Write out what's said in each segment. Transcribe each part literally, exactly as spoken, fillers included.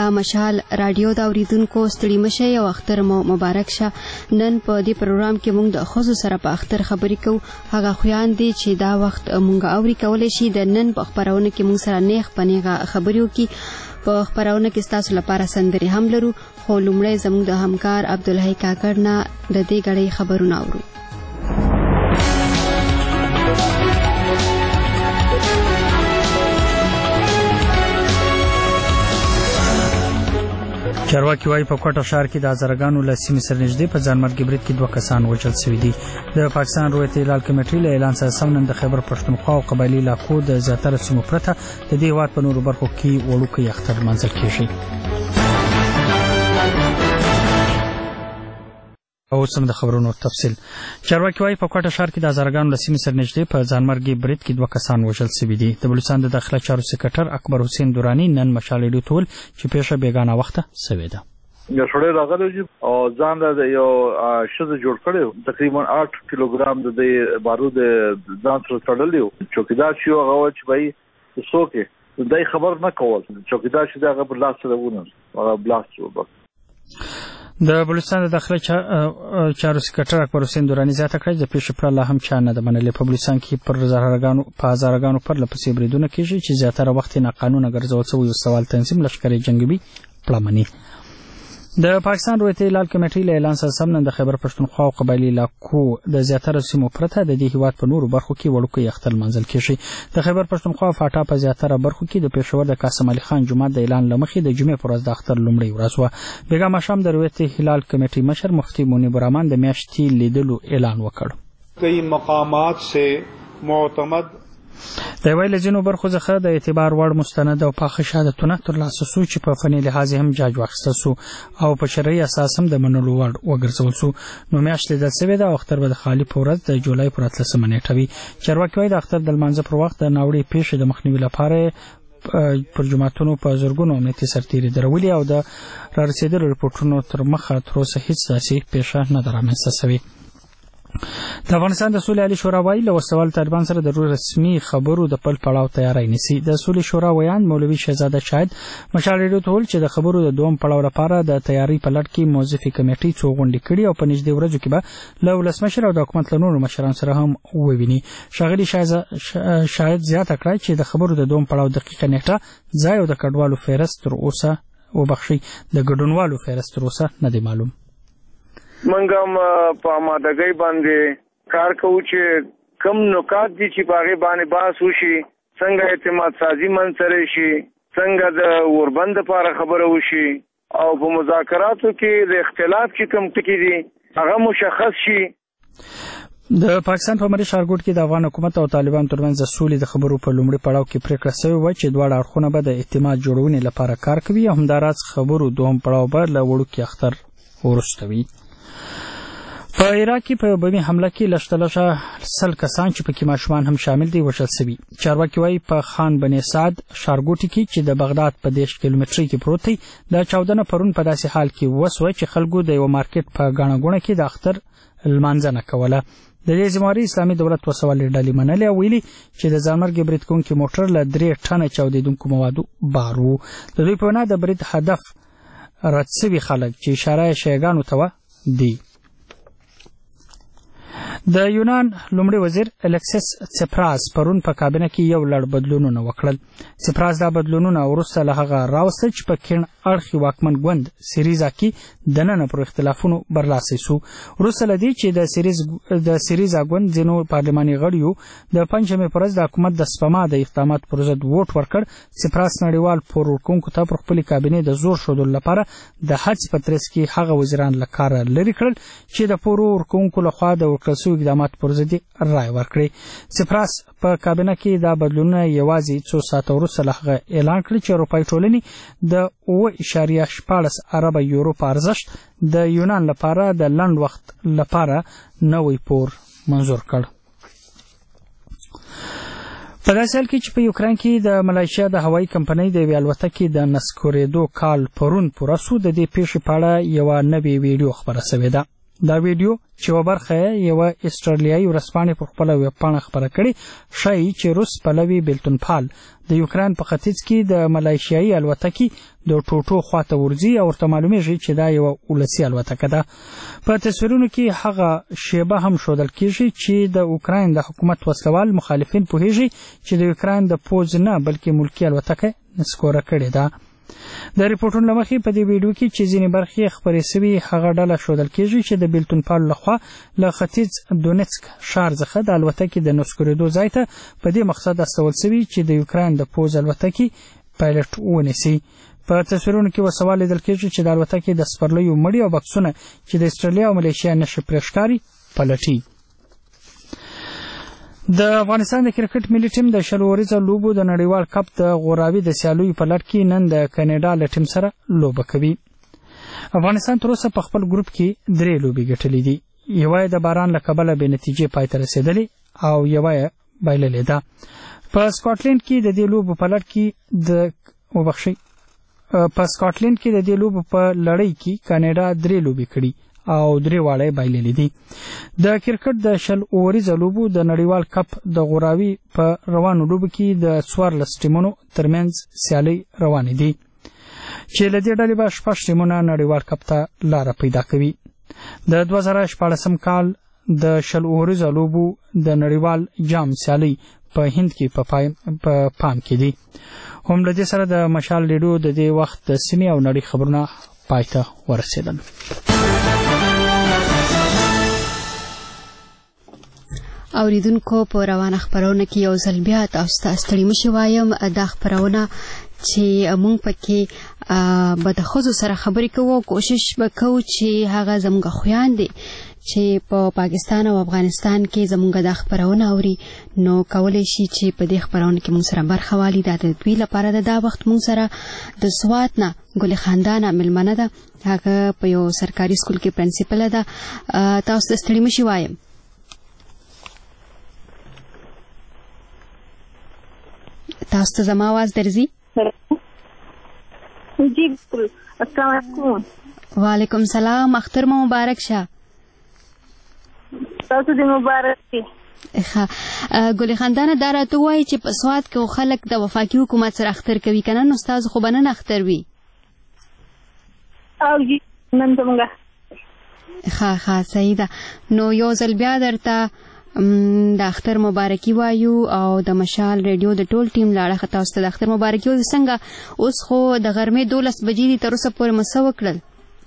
د مشال رادیو د اوریدونکو ستړي مشه او اختر مو مبارک شه. نن په دې پروګرام کې موږ د خصوص سره په اختر خبرې کوو. هغه خویان دي چې دا وخت موږ اوري کولای شي د نن په خبرونه کې موږ سره نیغ پنیغه خبرې وکړي. په خبرونه کې تاسو لپاره سندري هم لرو، خو لومړی زموږ د همکار عبدالحی کاکړ نه د دې غړي خبرونه اورو. چارواکي وايي په کوټه ښار کې د هزارګانو له سیمې سره نږدې په ځانمرګي برید کې دوه کسان وژل شوي دي. د پاکستان رویت هلال کمیټې له اعلان سره سم نن د خیبر پښتونخوا او قبایلي علاقو د زیاتره سیمو پرته د دې هېواد په نورو برخو کې وړوکی اختر لمانځل کېږي. او سم د خبرونو تفصیل. چارواکي وايي په کوټه ښار کې د هزارګانو له سیمې سره نږدې په ځانمرګي برید کې دوه کسان وژل شوي دي. د بلوچستان د داخله چارو سکرټر اکبر حسین دورانی نن مشال رادیو ته وویل چې پیښه بیګانه وخته شوې ده. یو سړی راغلی او ځان له یو ښځه جوړ کړی، تقریبا آठ کیلوګرام د بارود ځان سره تړلی و. چوکیدار چې هغه و چې بھائی څوک یې دای خبر نه کول. چوکیدار چې هغه په لاس سره ونه هغه بلاست و. د بلوچستان د داخله چارو سکرټر اکبر حسین دورانی زیاته کړه چې پیښه پر الله هم چا نه ده منلې. په بلوچستان کې پر هزارګانو په هزارګانو پر لپسې بریدونه کېږي چې زیاتره وخت ناقانونه ګرځول شوی یو سوال تنظیم لشکري جنگي پلمني. د پاکستان رویت هلال کمیټې له اعلان سره سم نن د خیبر پښتونخوا او قبایلي علاقو د زیاتره سیمو پرته د دې هېواد په نورو برخو کې وړوکی اختر لمانځل کېږي. د خیبر پښتونخوا فاټا په زیاتره برخو کې د پېښور د قاسم علي خان جومات د اعلان له مخې د جمعې په ورځ د اختر لومړۍ ورځ وه. بېګا ماښام د رویت هلال کمیټې مشر مفتي منیب الرحمن د میاشتې لیدلو اعلان وکړ. کئی مقامات سے معتمد د یوې له ځینو برخو څخه د اعتبار وړ مستند او پاخه شهادتونه ترلاسه سو چې په فني لحاظ هم جاج واخیستل سو او په شرعي اساس هم د منلو وړ وګرځول سو. نو میاشت لیدل شوې ده او اختر به د خالي په ورځ د جولای پر اتلسمه نیټه وي. چارواکي وايي د اختر د لمانځه پر وخت د ناوړې پیښې د مخنیوي لپاره پر جوماتونو په زرګونو امنیتي سرتیري درولي او د رارسېدلو رپورټونو تر مخه تر اوسه هیڅ داسې پیښه نه ده رامنځته شوې. د افغانستان د سولې عالي شورا وايي له وسوال طالبان سره د رسمي خبرو د پل پړاو تیاری نیسي. د سولې شورا ویان مولوي شهزاده شاهد مشال رادیو ته وویل چې د خبرو د دوم پړاو لپاره د تیاری په لړ کې موظفې کمیټې څو غونډې کړي او په نږدې ورځو کې به له ولسمشر او د حکومت له نورو مشرانو سره هم وویني. ښاغلي شاهد زیاته کړه چې د خبرو د دوم پړاو دقیقه نیټه، ځای او د کډوالو فهرست تر اوسه وبخښئ د ګډونوالو فهرست تر اوسه نه دی معلوم. منګ هم په آمادګۍ باندې کار کوو چې کم نکات دي چې په هغې باندې بحث وشي، څنګه اعتماد سازي منځته شي، څنګه د اوربند لپاره خبره وشي او په مذاکراتو کې د اختلاف چې کوم ټکي دي هغه مشخص شي. د پاکستان په مری ښارګوټ کې د افغان حکومت او طالبان ترمنځ د سولې د خبرو په لومړي پړاو کې پریکړه شوې وه چې دواړه اړخونه به د اعتماد جوړونې لپاره کار کوي او همداراز خبرو دوهم پړاو به له وړوکي اختر وروسته وي. په عراق کې په بمي حمله کې لږترلږه سل کسان چې پکې ماشومان هم شامل دي وژل شوي. چارواکي وايي په خان بني سعد ښارګوټي کې چې د بغداد په دېرش کیلومترۍ کې پروت دی دا چاودنه پرون په داسې حال کې وسوه چې خلکو د یوه مارکیټ په ګاڼه ګوڼه کې د اختر لمانځنه کوله. د دې ذمهواري اسلامي دولت وسوالې ډلې منلې او ویلي چې د ځانمرګي برید کوونکي موټر له درې ټنه چاودېدونکو موادو بار و. د دوی په وینا د برید هدف رد شوي خلک چې اشاره یې شیعګانو ته وه دي. د یونان لومړي وزیر الکسیس سپراس پرون په کابینه کې یو لړ بدلونونه وکړل. سپراس دا بدلونونه وروسته له هغه راوستل چې په کیڼ اړخي واکمن ګوند سیریزا کې دننه پر اختلافونو برلاسی سو. وروسته له دې چې د سیریز د سیریزا ګوند ځینو پارلماني غړیو د پنجشنبې په ورځ د حکومت د سپما د اقداماتو پر ضد ووټ ورکړ، سپراس نړیوال پور ورکوونکو ته پر خپلې کابینې د زور ښودلو لپاره د حج په ترڅ کې هغه وزیران له کاره لرې کړل چې د پور ورکوونکو لخوا د ورکړل شویو اقداماتو پر ضد رای ورکړي. سپراس په کابینه کې دا بدلونونه یوازې څو ساعته وروسته له هغه اعلان کړي چې اروپایي ټولنې د اوه اعشاریه شپاړس اربه یورو په ارزښت د یونان لپاره د لنډ وخت لپاره نوی پور منظور کړ. په داسې حال کې چې په یوکران کې د ملایشیا د هوایي کمپنۍ د یوې الوتکې د نسکورېدو کال پرون پوره سو، د دې پیښې په اړه یوه نوې ویډیو خپره شوې ده. دا ویډیو چې و برخه یو استرالیایي ورسپانې په خپل ویب پاڼه خبره کړې شای چې روس پلوي بیلتونپال د یوکرين په ختیځ کې د ملایشیایي الوتکې د ټوټو خواته ورځي او ورته معلومیږي چې دا یو ولسی الوتکه ده. په تصویرونو کې هغه شیبه هم شودل کیږي چې د یوکرين د حکومت وسلوال مخالفین پوهیږي چې د یوکرين د پوز نه بلکې ملکی الوتکه نسکوره کړې ده. د ریپورتونو لمخې په دې ویډیو کې چې ځینې برخې خبرې شوي هغه ډله شودل کېږي چې د بیلتونپال لخوا له ختیځ دونیتسک ښار څخه د الوتکې د نسکورېدو ځای ته په دې مقصد استول شوي چې د یوکرين د پوز الوتکې پایلټ ونیسي. په تصویرونو کې وسوال لیدل کېږي چې د الوتکې د سپرلیو مړي او بکسونه چې د استرالیا او ملیشیا نشي پرېښکاري پلټي. د افغانستان د کرکټ ملي ټیم د شل اوریزه لوبو د نړیوال کپ د غوراوي د سیالیو په لړ کې نن د کاناډا له ټیم سره لوبه کوي. افغانستان تر اوسه په خپل ګروپ کې درې لوبې ګټلې دي. یوه د باران له کبله بې نتیجې پای ته رسېدلې او یوه بایللې ده. په سکاټلند کې د دې لوبو په لړ کې د وبخښئ په سکاټلند کې د دې لوبو په لړۍ کې کاناډا درې لوبې کړي او درې واړه بایللې دي. د کرکټ د شل اوریزه لوبو د نړیوال کپ د غوراوي په روانو لوبو کې د څوارلس ټیمونو ترمنځ سیالي روانې دي چې له دې ډلې به شپږ ټیمونه نړیوال کپ ته لاره پیدا کوي. د دوه زره شپاړسم کال د شل اوریزه لوبو د نړیوال جام سیالي په هند کې په پام کې دي. هم له دې سره د مشال لیډو د دې وخت د سیمې او نړۍ خبرونه پای ته ورسېدل. اوریدونکو په روانه خبرونه کې یو ځل بیا تاسو ته ستړي مشي وایم. دا خبرونه چې موږ پکې به د ښځو سره خبرې کوو کوشش وکړو چې هغه زموږ خویندې چې په پاکستان او افغانستان کې زموږ د خبرونه اوري نو کولای شي چې په دې خبرونه کې موږ سره برخه والی. دا د دوی لپاره د دا وخت موږ سره د سوات نه ګل خاندانه ملمنه ده. هغه په یو سرکاري سکول کې پرنسپل ده. تاسو ته ستړي مشي وایم. تاسو ته زما आवाज درځي؟ جی بالکل. السلام علیکم. وعلیکم السلام. اختر مو مبارک شه. تاسو دې مبارک شي. ښه ګل خاندانه دا راته وایي چې په سوات کې خلک د وفاقي حکومت سره اختر کوي کنه نو تاسو خو بنن اختر وي او جی نن څنګه؟ ښه ښه صحیح ده. نو یو ځل بیا درته د اختر مبارکي وایو او د مشال ریډیو د ټول ټیم لاړه تاسو ته د اختر مبارکي وایو. څنګه اوس خو د غرمې دولس بجې دي تر اوسه پورې مسه وکړل؟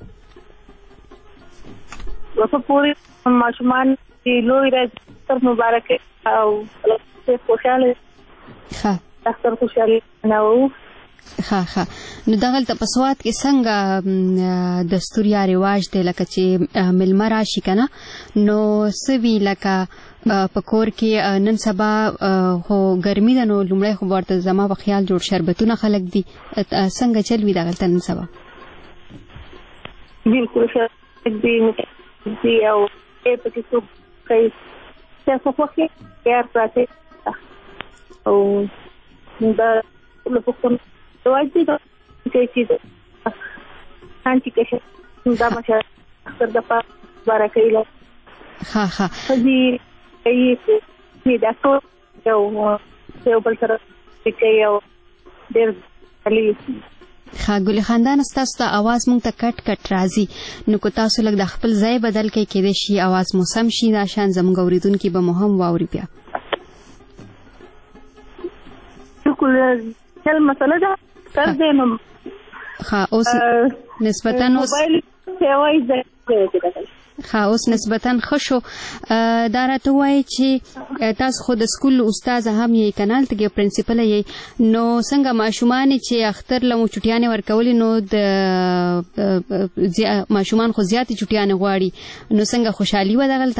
اوسه پورې ماشومان لوی ورځ اختر مبارک او خوشاله ښه اختر خوشاله نو ښه ښه. نو دغلته په سوات کې څنګه دستور یا رواج دی لکه چې ملمه راشي که نه نو څه وي لکه په کور کې نن سبا خو ګرمي ده نو لومړی خو ورته زما په خیال جوړ شربتونه خلک دي څنګه چل وي دغلته نن سبا؟ بالکل شربت دي دي او پکې څوک کوي چې څه خوښي تیار پراته او دا له پښتون واجب ده چې چې انتي کې دا مشه اختر د پاره بارکې له ها ها دې یې دا ټول یو یو بل سره کې یو ډېر علي. ښه ګل خاندان ستاسو ته आवाज مونږ ته کټ کټ راځي نو کو تاسو لږ د خپل ځای بدل کړئ کېدای شي आवाज مو سم شي دا شان زموږ اوریدونکي به مو هم واوري بیا. بالکل چل مسله ده تر دې نو ښه اوس نسبتاً اوس سیوای ځای ښه اوس نسبتاً ښه شو. دا راته وایي چې تاسو خو د سکول استاد هم یې که نه هلته کې پرنسپله یې نو څنګه ماشومان چې اختر له مو چوټیانې ورکولې نو د ماشومان خو زیاتې چوټیانې غواړي نو څنګه خوشحالي وه دغلته؟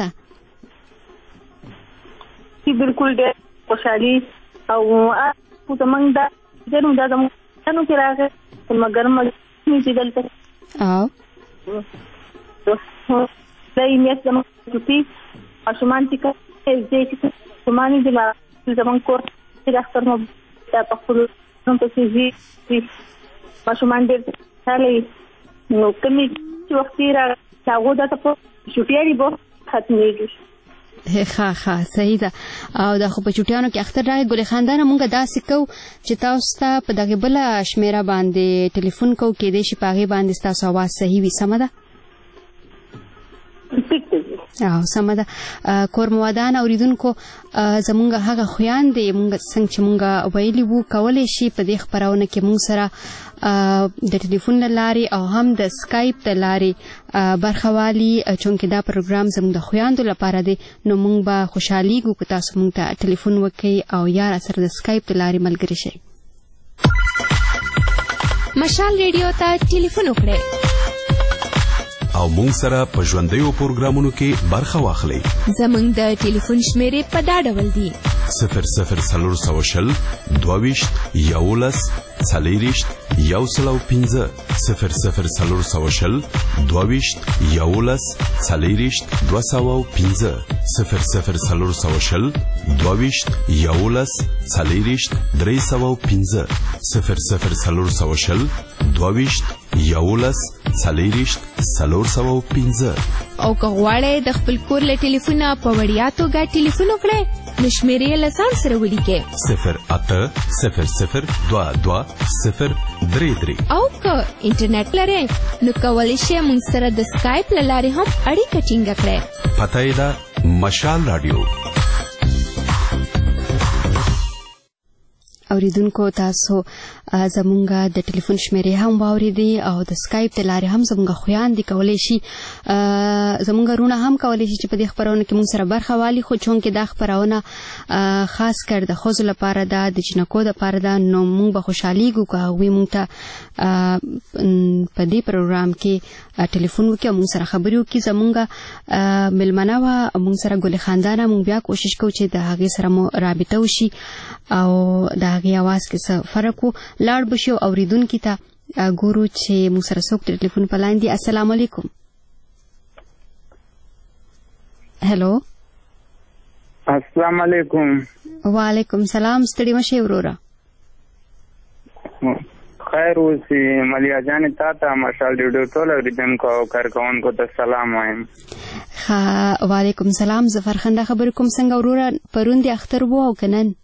بالکل ډېر خوشحالي او زموږ دا جنو دا زموږ جنو کې راغی مګر مې چې دلته او دا یې میاشت زموږ چوټي ماشومان چې کوي چې ماشومان دي زموږ کور چې د اختر مو دا په خپلو نو پسې ځي ماشومان ډېر خوشحاله وي نو کمې چې وخت را هغه د تاسو چټیاري به ختمېږي. ښه ښه صحیح ده. او د خو په چټیانو کې اختر راغی ګل خاندان مونږ داسې کو چې تاسو ته په دغه بل شمیره باندې ټلیفون کو کې دې شي پاغي باندې تاسو आवाज صحیح وي. سم ده؟ او سم ده. کور موادان اوریدونکو زمونږ هغه خویان دي مونږ څنګه چې مونږ ویلي وو کولای شي په دې خبرونه کې مونږ سره د ټلیفون لاري او هم د سکایپ د لاري برخوالي چونکه دا پروګرام زموږ د خویاندو لپاره دی نو مونږ به خوشحالي ګو که تاسو مونږ ته ټلیفون وکړئ او یا سره د سکایپ د لاري ملګری شئ. مشال ریډیو ته ټلیفون وکړئ او مونږ سره په ژوندیو پروګرامونو کې برخه واخلئ. زموږ د ټلیفون شمیرې په دا ډول دي: صفر صفر څلور سوه شل دوه ویشت یولس څلېرویشت یو سل او پنځه صفر صفر څلور سوه شل دوه ویشت یولس څلېرویشت دوه سوه او پنځه صفر صفر څلور سوه شل دوه ویشت یولس څلېرویشت درې سوه او پنځه صفر صفر څلور سوه شل دوه ویشت یولس څلېرویشت څلور سوه او پنځه. او که غواړئ د خپل کور له ټلیفونه په وړیا توګه ټلیفون وکړئ نو شمیرې له ځان سره ولیکئ: صفر اته صفر صفر دوه دوه صفر درې درې. او که انټرنیټ لرئ نو کولی شئ موږ سره د سکایپ له لارې هم اړیکه ټینګه کړئ. پته یې ده مشال راډیو. اوریدونکو تاسو زمونږ د ټلیفون شمیرې هم واوریدي او د سکایپ د لارې هم زمونږ خویان دي کولی شي زمونږ رونه هم کولی شي چې په دې خبرونه کې مونږ سره برخه والي. خو چونکې دا خبرونه خاص کر د ښځو لپاره ده د جنکو دپاره ده نو مونږ به خوشحالیږو که هغوی مونږ ته په دې پروګرام کې ټلیفون وکړي او مونږ سره خبرې وکړي. زمونږ مېلمنه وه مونږ سره ګل خاندانه. مونږ بیا کوشش کوو چې د هغې سره مو رابطه وشي او د هغې اواز کې څه فرق و لاړ بشي. او اوریدونکي ته ګورو چې مونږ سره څوک د ټلیفون په لاین دي. السلام علیکم. هلو. السلام علیکم. وعلیکم سلام. ستړي مشئ وروره. خیر اوسئ. ملیا جانې تا ته مشال ریډیو ټول اوریدونکو او کارکوونکو ته سلام وایم. ښه وعلیکم سلام. زه فرخنده خبرې کوم. څنګه وروره پرون دې اختر و او که نن؟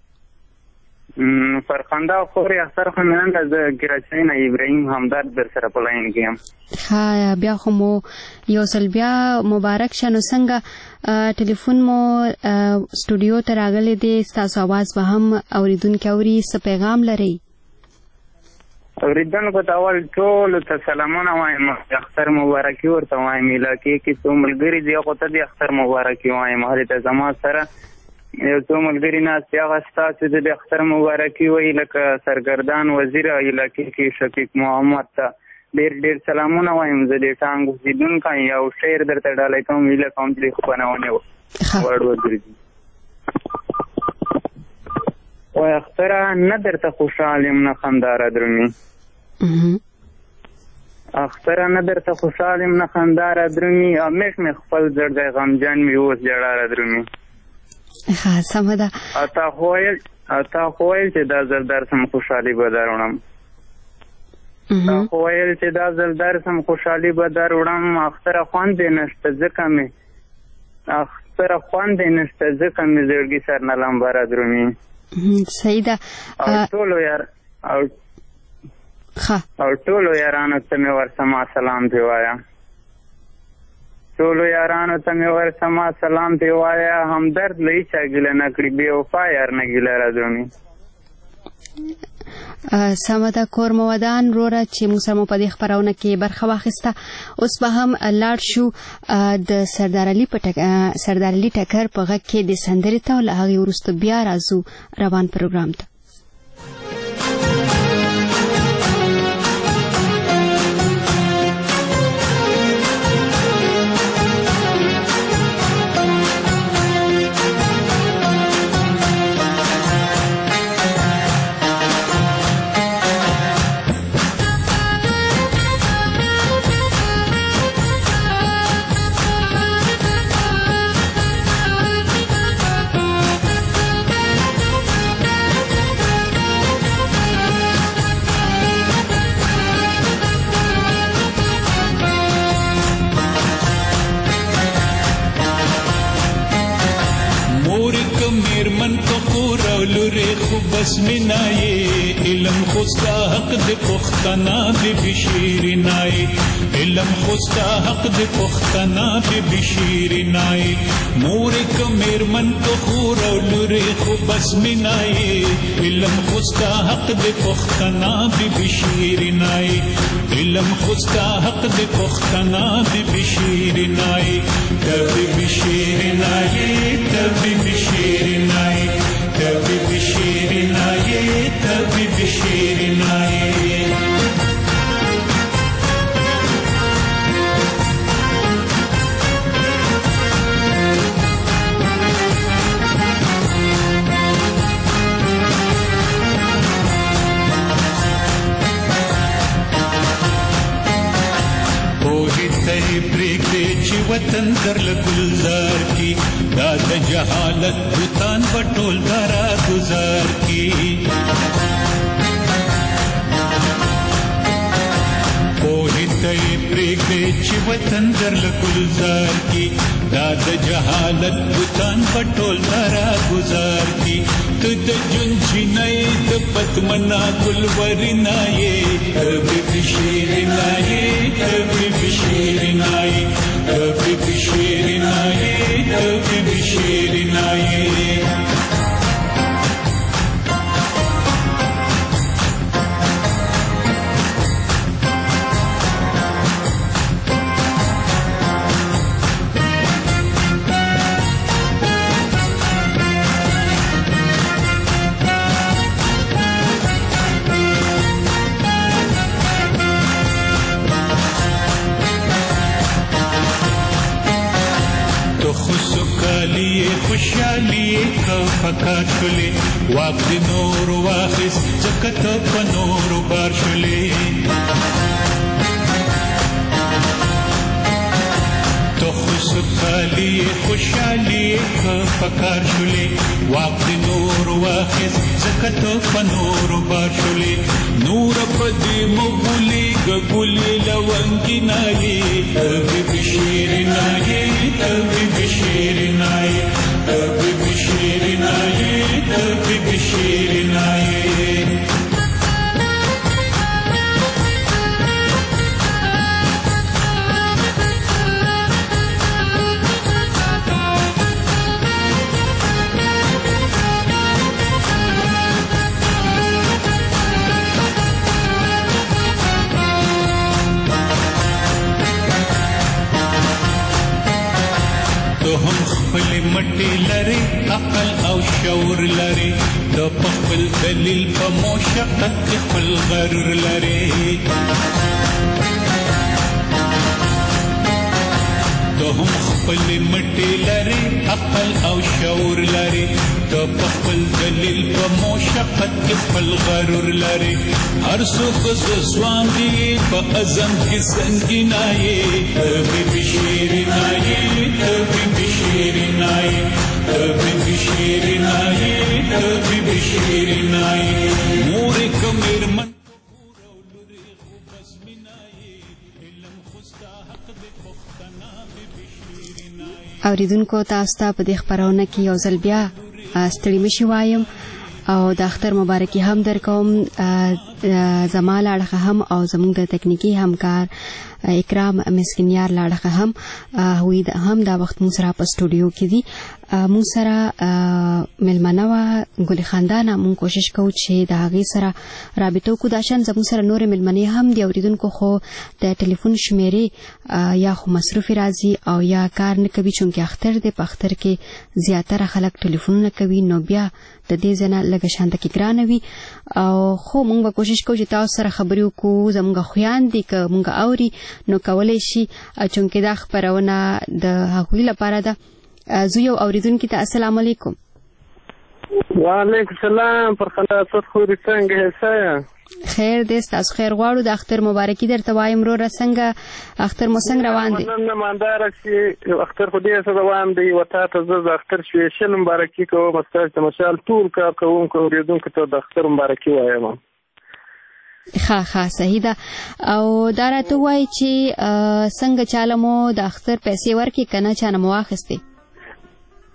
فرخنده خورې اختر خو مې نن ده. زه کراچۍ نه ابراهیم همدرد در سره په لاین کې یم. ښه بیا خو مو یو ځل بیا مبارک شه. نو څنګه ټلیفون مو سټوډیو ته راغلی دی ستاسو اواز به هم اوریدونکي اوري. څه پیغام لرئ؟ اوریدونکو ته اول ټولو ته سلامونه وایم. اختر مبارکي ورته وایم. علاقې کې څو ملګري دي هغو ته د اختر مبارکي وایم. هلته زما سره یو څو ملګري ناست دي هغه ستاسو ته د اختر مبارکي وایي لکه سرګردان وزیر علاقې کې شفیق محمد ته ډېر ډېر سلامونه وایم. زه د ټانګ اوسېدونکی یو شعر درته ډالۍ کوم هیله کوم چې د خپرونې وړ وګرځي. وایي اختره نه درته خوشحال یم نه خنداره درومي. اختره نه درته خوشحال یم نه خنداره درومي. همیش مې خپل زړ دی غمجن مې اوس ژړاره درومي. ښه سمه ده. تا خو ویل تا خو ویل چې دا ځل درسم خوشحالي به در وړم. تا خو ویل چې دا ځل درسم خوشحالي به در وړم. اختره خوند یې نشته ځکه مې اختره خوند یې نشته ځکه مې زړګي سر نه لمبره درومي. صحیح ده. او ټولو یار او او ټولو یارانو ته مې ورسما سلام پې وایه. ټولو یارانو ته مې ورسما سلام پې وایه. همدرد له هېچا ګیله نه کړي بې وفا یار نه ګیله رادرومي. سمه ده. کور موادان وروره چې موږ سره مو په دې خپرونه کې برخه واخیسته. اوس به هم لاړ شو د سردار علي په سردار علي ټکر په غږ کې د سندرې ته او له هغې وروسته بیا راځو روان پروګرام ته. بس منای علم خوستا حق د پختنا به بشیر نای علم خوستا حق د پختنا به بشیر نای مور کمر من تو خور لوري خو بس منای علم خوستا حق د پختنا به بشیر نای علم خوستا حق د پختنا به بشیر نای تبي بشیر نای تبي بشیر نای تبي بشیر نای تبي بشیر نای وطن در لگلزار کی داد جہالت بوتان بٹول دارا گزار کی کوئی تے پریگ دے چی وطن در لگلزار کی داد جہالت بوتان بٹول دارا گزار کی تد جن چنائی دپت منا گل ورنائے تبی بشیر نائے تبی بشیر نائے تبی بشیر نائے تبی بشیر نائے خوشحالی کا فقط شلے واق دی نور واخس زکت پا نور بار شلے تو خوشحالی خوشحالی کا فقط شلے واق دی نور واخس زکت پا نور بار شلے نور پا دی مغولی گگولی لونگی نائی تبی بشیر نائی تبی بشیر نائی تبی بشیر نائی تبی بشیر نائی مٹی لري عقل او شعور لري د خپل دلیل په مشقت خپل غرور لري د خپل مټی لري عقل او شعور لري د خپل دلیل په مشقت خپل غرور لري هر څوک ځوان دی په اذن کې سنگینای تبي بشیر نای تبي بشیر نای تبي بشیر نای تبي بشیر نای مور کمر من اوریدونکو تاسو ته په دې خبرونه کې یو ځل بیا ستړي مشي وایم او د اختر مبارکي هم درکوم زما لاړه هم او زموږ د تکنیکی همکار اکرام مسکینیار لاړه هم هوی د هم دا وخت موږ سره په سټوډیو کې دي موږ سره ملمنه وا ګل خاندان موږ کوشش کوو چې د هغه سره رابطو کو داشن زموږ سره نور ملمنې هم دی اوریدونکو خو د ټلیفون شمیرې یا خو مصروف راځي او یا کار نه کوي چونکه اختر دی په اختر کې زیاتره خلک ټلیفونونه کوي نو بیا د دې ځنه لږه شانته کې ګرانوي او خو موږ به کوشش کوو چې تاسو سره خبرې وکړو زموږ خویان دي که موږ اوري نو کولای شي چونکه دا خبرونه د هغوی لپاره ده زه یو اوریدونکي ته السلام علیکم وعلیکم السلام پر خلاصت خو دې څنګه حساب خیر دې تاسو خیر غواړو د اختر مبارکي درته وایم رو څنګه اختر مو څنګه روان دي نن ماندار چې اختر خو دې سره روان دی وتا ته زه اختر شوي شل مبارکي کوم مستاج مشال ټول کار کوم کو اوریدونکو ته د اختر مبارکي وایم ښه ښه صحیح ده او دا راته وایي چې څنګه چاله مو د اختر پیسې ورکې کنه چانه مو واخیستې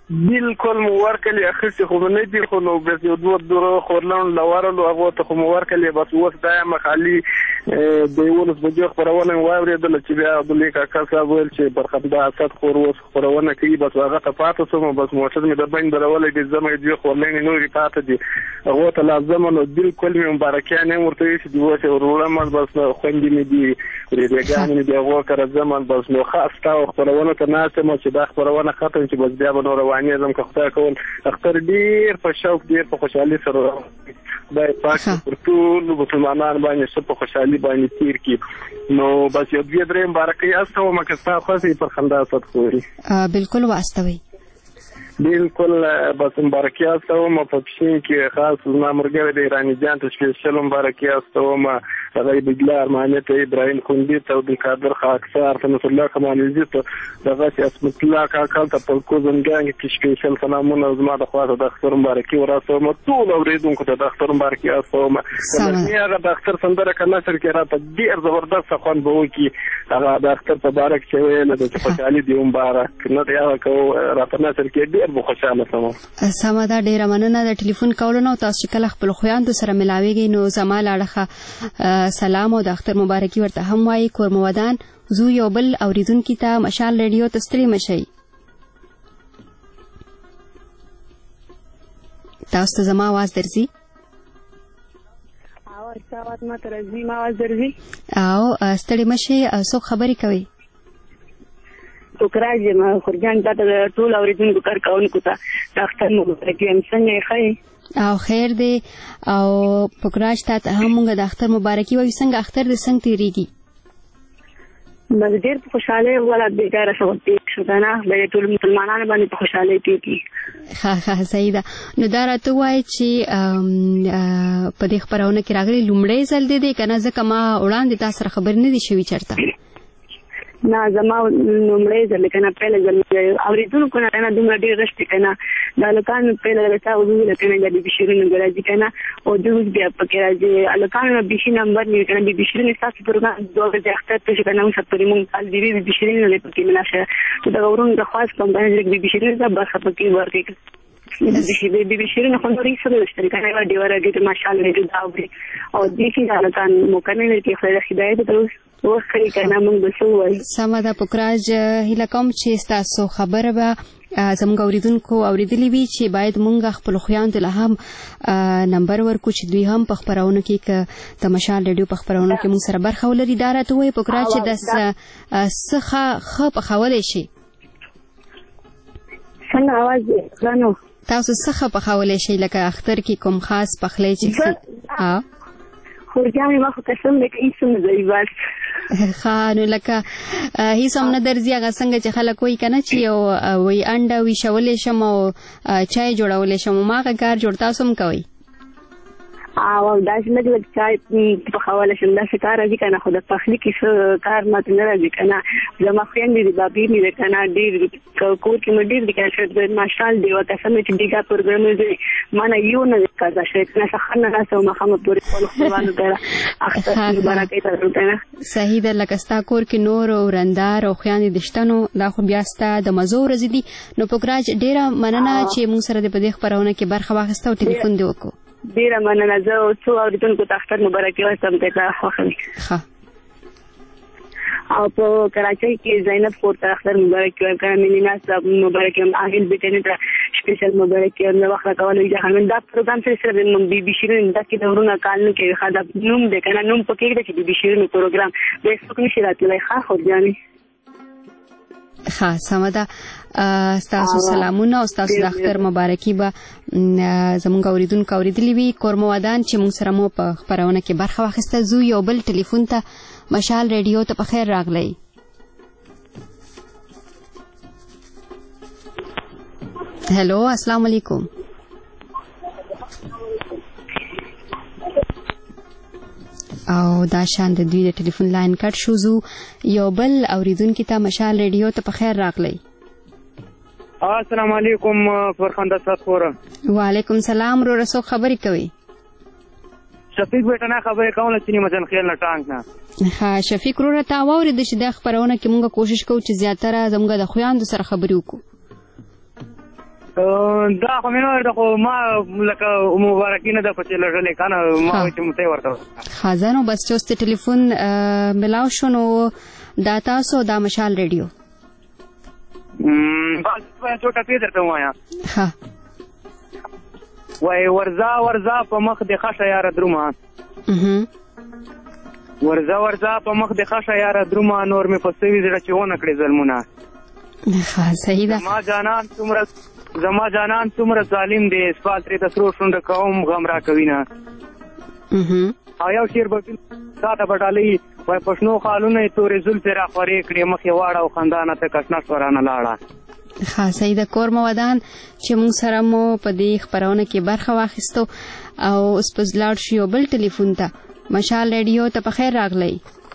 بالکل مو ورکلی اخیستې خو نه دي خو نو بس یو دوه دوره خورلڼ لورلو هغو ته خو مو ورکلی بس اوس دا یم خالي د یولس بجې خپرونه مې واورېدله چې بیا عبدالله کاکا صاحب ویل چې برخنده اسد خور اوس خپرونه کوي بس هغه ته پاته شوم بس موټر مې د بین درولی دی زه مې دوې خورلڼې نورې پاته دي هغو ته لازمه نو بالکل مې مبارکیانې هم ورته ویل چې د اوس یې وروړم بس خویندې مې دي ورېدېګانې مې د هغو کره ځم بس نو خاص ستا خپرونه ته ناست یم چې دا خپرونه ختم چې بس بیا به نو روانېږم که خدای کول اختر ډېر په شوق ډېر په خوشحالي سره خدای پاک پر ټول مسلمانان باندې ښه په خوشحالي باندې تیر کړي نو بس یو دوې درې مبارکۍ استوم که ستا خوښ یې پر خندا اسد خوري بالکل واستوئ بالکل بس مبارکي استوم په پښین کې خاص زما ملګری دی ایراني جان ته سپیشل مبارکي استوم هغه بګلا ارمانه ته ابراهیم خوندي ته عبدالقادر خاکسار ته نصر الله کمالزي ته دغه اسمت الله کاکا ته په کو زنګان کې سپیشل سلامونه زما د خواته د اختر مبارکي وراسوم ټول اوریدونکو ته د اختر مبارکي استوم کله هغه د اختر سندره کله سر کې راته ډیر زبردست خوان به وکي هغه د اختر مبارک چې ویل د خوشحالي دی مبارک نه دی هغه کو راته نصر کې ډیر بو خوشاله سم سم دا ډیره مننه د ټلیفون کولو نو تاسو کله خپل خویاندو سره ملاويږئ نو زما لاړه سلام او د اختر مبارکي ورته هم وایي کورمودان زو یو بل اوریدونکي ته مشال ریډیو ته ستړي مشئ تاسو ته زما आवाज درځي اواز اواز ما ته راځي ما आवाज درځي او ستړي مشئ څو خبرې کوي وکراج ما خورجان ته ټول اوریدونکو کار کوونکو ته د اختر مبارکي هم څنګه ښه او خیر دی او پکراج ته هم موږ د اختر مبارکي وایو څنګه اختر د څنګه تیریږي بس ډېر په خوشحاله ولا بیګاره شو شو نه د ټول مسلمانانو باندې په خوشحاله کېږي ها ها صحیح ده نو دا راته وایي چې په دې خبرونه کې راغلي لومړی ځل دی کنه ځکه ما وړاندې تاسو سره خبر نه دي شوي چرته نه زما نومړی ځل کنه پهله ځل اوریدونکو نه نه دومره ډېر رښتې کنه دا لکان پهله راځه او دوی کنه د بشیرونو راځي کنه او دوی بیا پکې راځي لکان بشیر نمبر نه کنه د بشیرونو تاسو پروګرام دوه ځای اختر ته کنه موږ په موږ کال دی د بشیرونو نه پکې مناشه دا ورون د خاص کوم باندې د بشیرونو د برخه پکې ورکړي د بشیر د بشیرونو خو نورې څه نشته کنه دی ورګه ماشاءالله دې دا اوري او دې کې دا لکان مو کنه کې خیر هدایت ته وخري کنه موږ به شو وای سم دا پکراج هله کوم چې تاسو خبره به زموږ اوریدونکو اوریدلی وی چې باید مونږ خپل خویاند له هم نمبر ورکو چې دوی هم په خبرونه کې ک د مشال ریډیو په خبرونه کې مونږ سره برخه ولري دا راته وای پکراج چې د څخه خ په خولې شي څنګه आवाज غنو تاسو څخه په خولې شي لکه اختر کې کوم خاص پخلی چې ها خورجانې ما خو قسم دې کې هیڅ نه دی بس خانو لکه هیڅ هم نه درځي هغه څنګه چې خلک وایي کنه چې یو وی انډه وی شولې شم او چای جوړولې شم ما هغه کار جوړ تاسو هم کوئ او دا چې لږ لږ چای په خواله شم دا څه کار راځي کنه خو د پخلي کې څه کار ماته نه راځي کنه زما خویندې دي بابي مې کنه ډېر کور کې مې ډېر دي کنه ماشال دی وکه سم چې دیګه پروګرام دی مانه یو نه کار شي کنه څه نه راځو ما هم پوری خپل خوانو ته اختر مبارکي ته کنه صحیح ده لکه ستا کور کې نور او رندار او خویندې دشتنو دا خو بیا ستا د مزو ورځ دي نو پکراج ډېره مننه چې موږ سره د په دې خبرونه کې برخه واخیسته او ټلیفون دی وکړو ډیره مننه زه څو اوریدونکو ته اختر مبارکي وایم ته خوښوي ښه او په کراچۍ کې زینب کور ته اختر مبارکي وایم کنه مینینا صاحب مبارکي وایم اهل بیتنه ته سپیشل مبارکي وایم نو وخت کولای چې همین دا پروګرام سره سره بي بي شیرین د کې دورونه کال نه کې خدا نوم دې کنه نوم پکې دې چې بي بي شیرین پروګرام د څوک نشي راتلای ښه خو ځاني ښه سمدا ستاسو سلامونه او ستاسو د اختر مبارکي به زموږ اوریدونکو اوریدلی وي کورمودان چې موږ سره مو په خبرونه کې برخه واخیسته زو یو بل ټلیفون ته مشال ریډیو ته په خیر راغلی هلو السلام علیکم او دا شان د دوی د ټلیفون لاین کټ شو زو یو بل اوریدونکو ته مشال ریډیو ته په خیر راغلی السلام علیکم فرخنده صفوره وعلیکم سلام رو رسو خبرې کوي شفیق بیٹه نه خبرې کوله چې مجن خیال نه ټانګ نه ها شفیق رو رتا ووري د شده خبرونه کې مونږه کوشش کوو چې زیاتره زموږ د خویاندو سره خبرې وکړو دا خو مې نو خو ما لکه مبارکي نه ده په چې لټلې که نه ما وایي چې مو ته ورته ښه نو بس چې اوس د ټلیفون ملاو شو نو دا تاسو دا مشال ریډیو بس څو ټپې درته ووایم ښه وایي ورځه ورځه په مخ د خشه یاره درومه ورځه ورځه په مخ د خشه یاره درومه نور مې په سوي زړه چې ونه کړې ظلمونه ښه صحیح ده زما جانان څومره زما جانان څومره ظالم دی سپال ترې د سرو شونډه کوم غم را کوي نه او یو شعر به تا ته به ډالۍ وایي په شنو خالونه یې تورې زلفې را خورې کړې مخ یې واړه او خندانه ته کشنه شوه رانه لاړه ښه صحیح ده کور مو ودان چې موږ سره مو په دې خپرونه کې برخه واخیستو او اوس په لاړ شو یو بل ټلیفون ته مشال ریډیو ته په خیر راغلی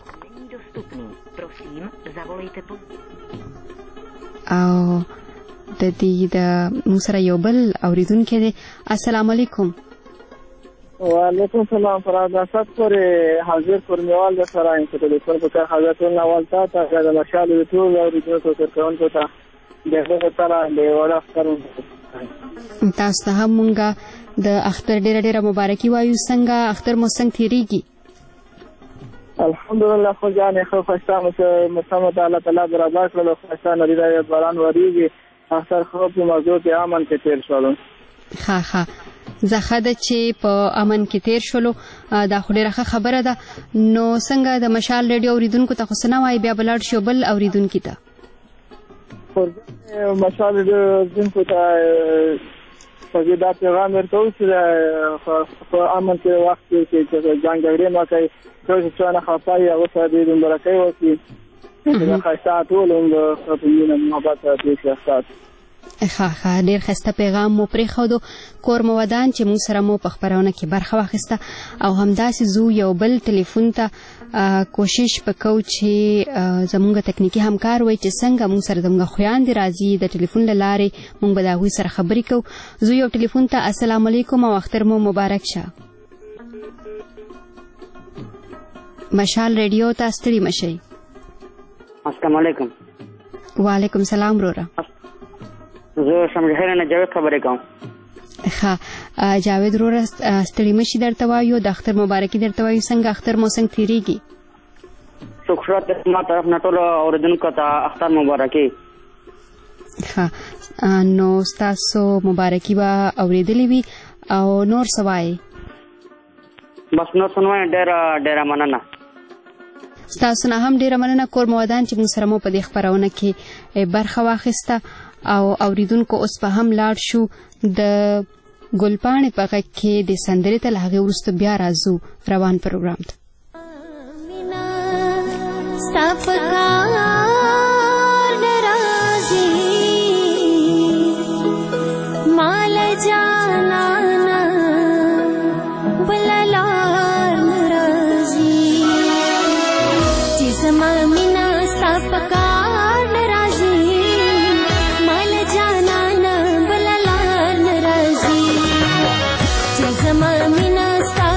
او د دې د موږ سره یو بل اورېدونکی دی السلام علیکم وعلیکم السلام فراد اسد پورې حاضر کورنیوال د سره ان په ټلیفون په کار حاضر ټول نوال تا ته د مشال ټول اورېدونکو تر کوونکو ته دغه سره د وړه اختر تاسو ته هم مونږه د اختر ډېره ډېره مبارکي وایو څنګه اختر مو څنګه تېرېږي الحمدلله خو جانې ښه خوشته مسمه د الله تعالی برابر کړل خوشته نری دی باران وریږي اختر خو په موضوع کې امن کې تیر شولو ښه ښه زه ښه ده چې په امن کې تیر شولو دا خو ډېره ښه خبره ده نو څنګه د مشال ریډیو اورېدونکو ته خو څه نه وایي بیا به لاړ شو بل اورېدونکي ته مشال ریډیو اورېدونکو ته په دې دا پیغام ورکوو چې په امن کې وخت کې چې جنګ جګړې مه کوئ څوک چې چا نه خفه وي هغه سره ډېرې مبارکۍ وکړي د ښایسته ټول هم په مینه محبت سره پېښ شي احساس ښه ښه ډېر ښایسته پیغام مو پرېښودو کور مو ودان چې موږ سره مو په خپرونه کې برخه واخیسته او همداسې ځو یو بل ټلیفون ته کوشش وکړو چې زموږ تکنیکي همکار وایي چې څنګه موږ سره زموږ خویندې راځي د ټلیفون له لارې موږ به د هغوی سره خبرې کوو ځو یو ټلیفون ته السلام علیکم او اختر مو مبارک شه مشال ریډیو ته ستړي مه شئ السلام علیکم وعلیکم السلام وروره زه شمجهیر نه جاوید خبرې کوم ښه جاوید وروره ستړي مه شي درته وایو د اختر مبارکي درته وایو څنګه اختر مو څنګه تېرېږي شکر ما طرف نه ټولو اورېدونکو ته اختر مبارکي ښه نو ستاسو مبارکي به اورېدلې وي او نور څه وایې بس نور څه نه وایم ډېره ډېره مننه ستاسو نه هم ډېره مننه کور مو ودان چې موږ سره مو په دې خپرونه کې برخه واخیسته او اوریدونکو اوس په هم لاړ شو د ګلپاڼې په غږ کې د سندرې ته له هغې وروسته بیا راځو روان پروګرام ته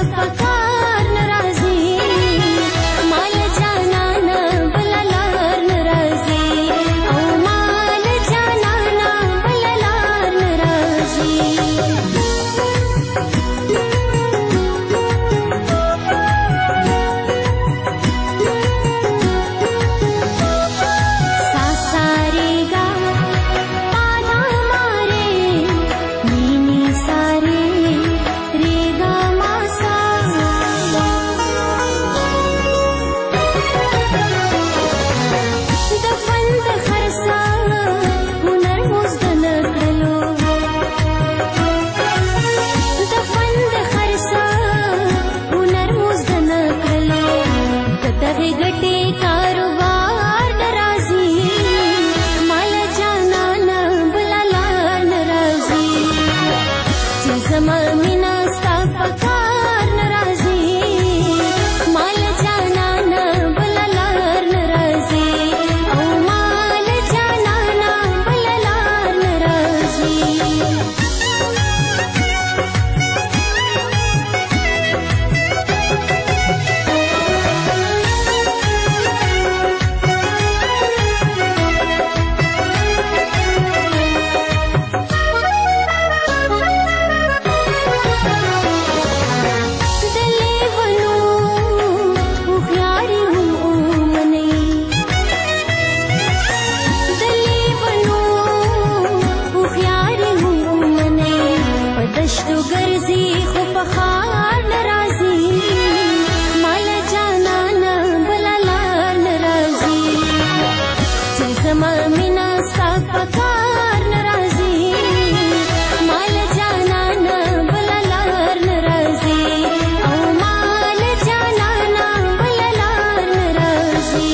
Mala jana na bala lar مینا ستا پکار ناراضي مال جانا نه بل لار ناراضي او مال جانا نه بل لار ناراضي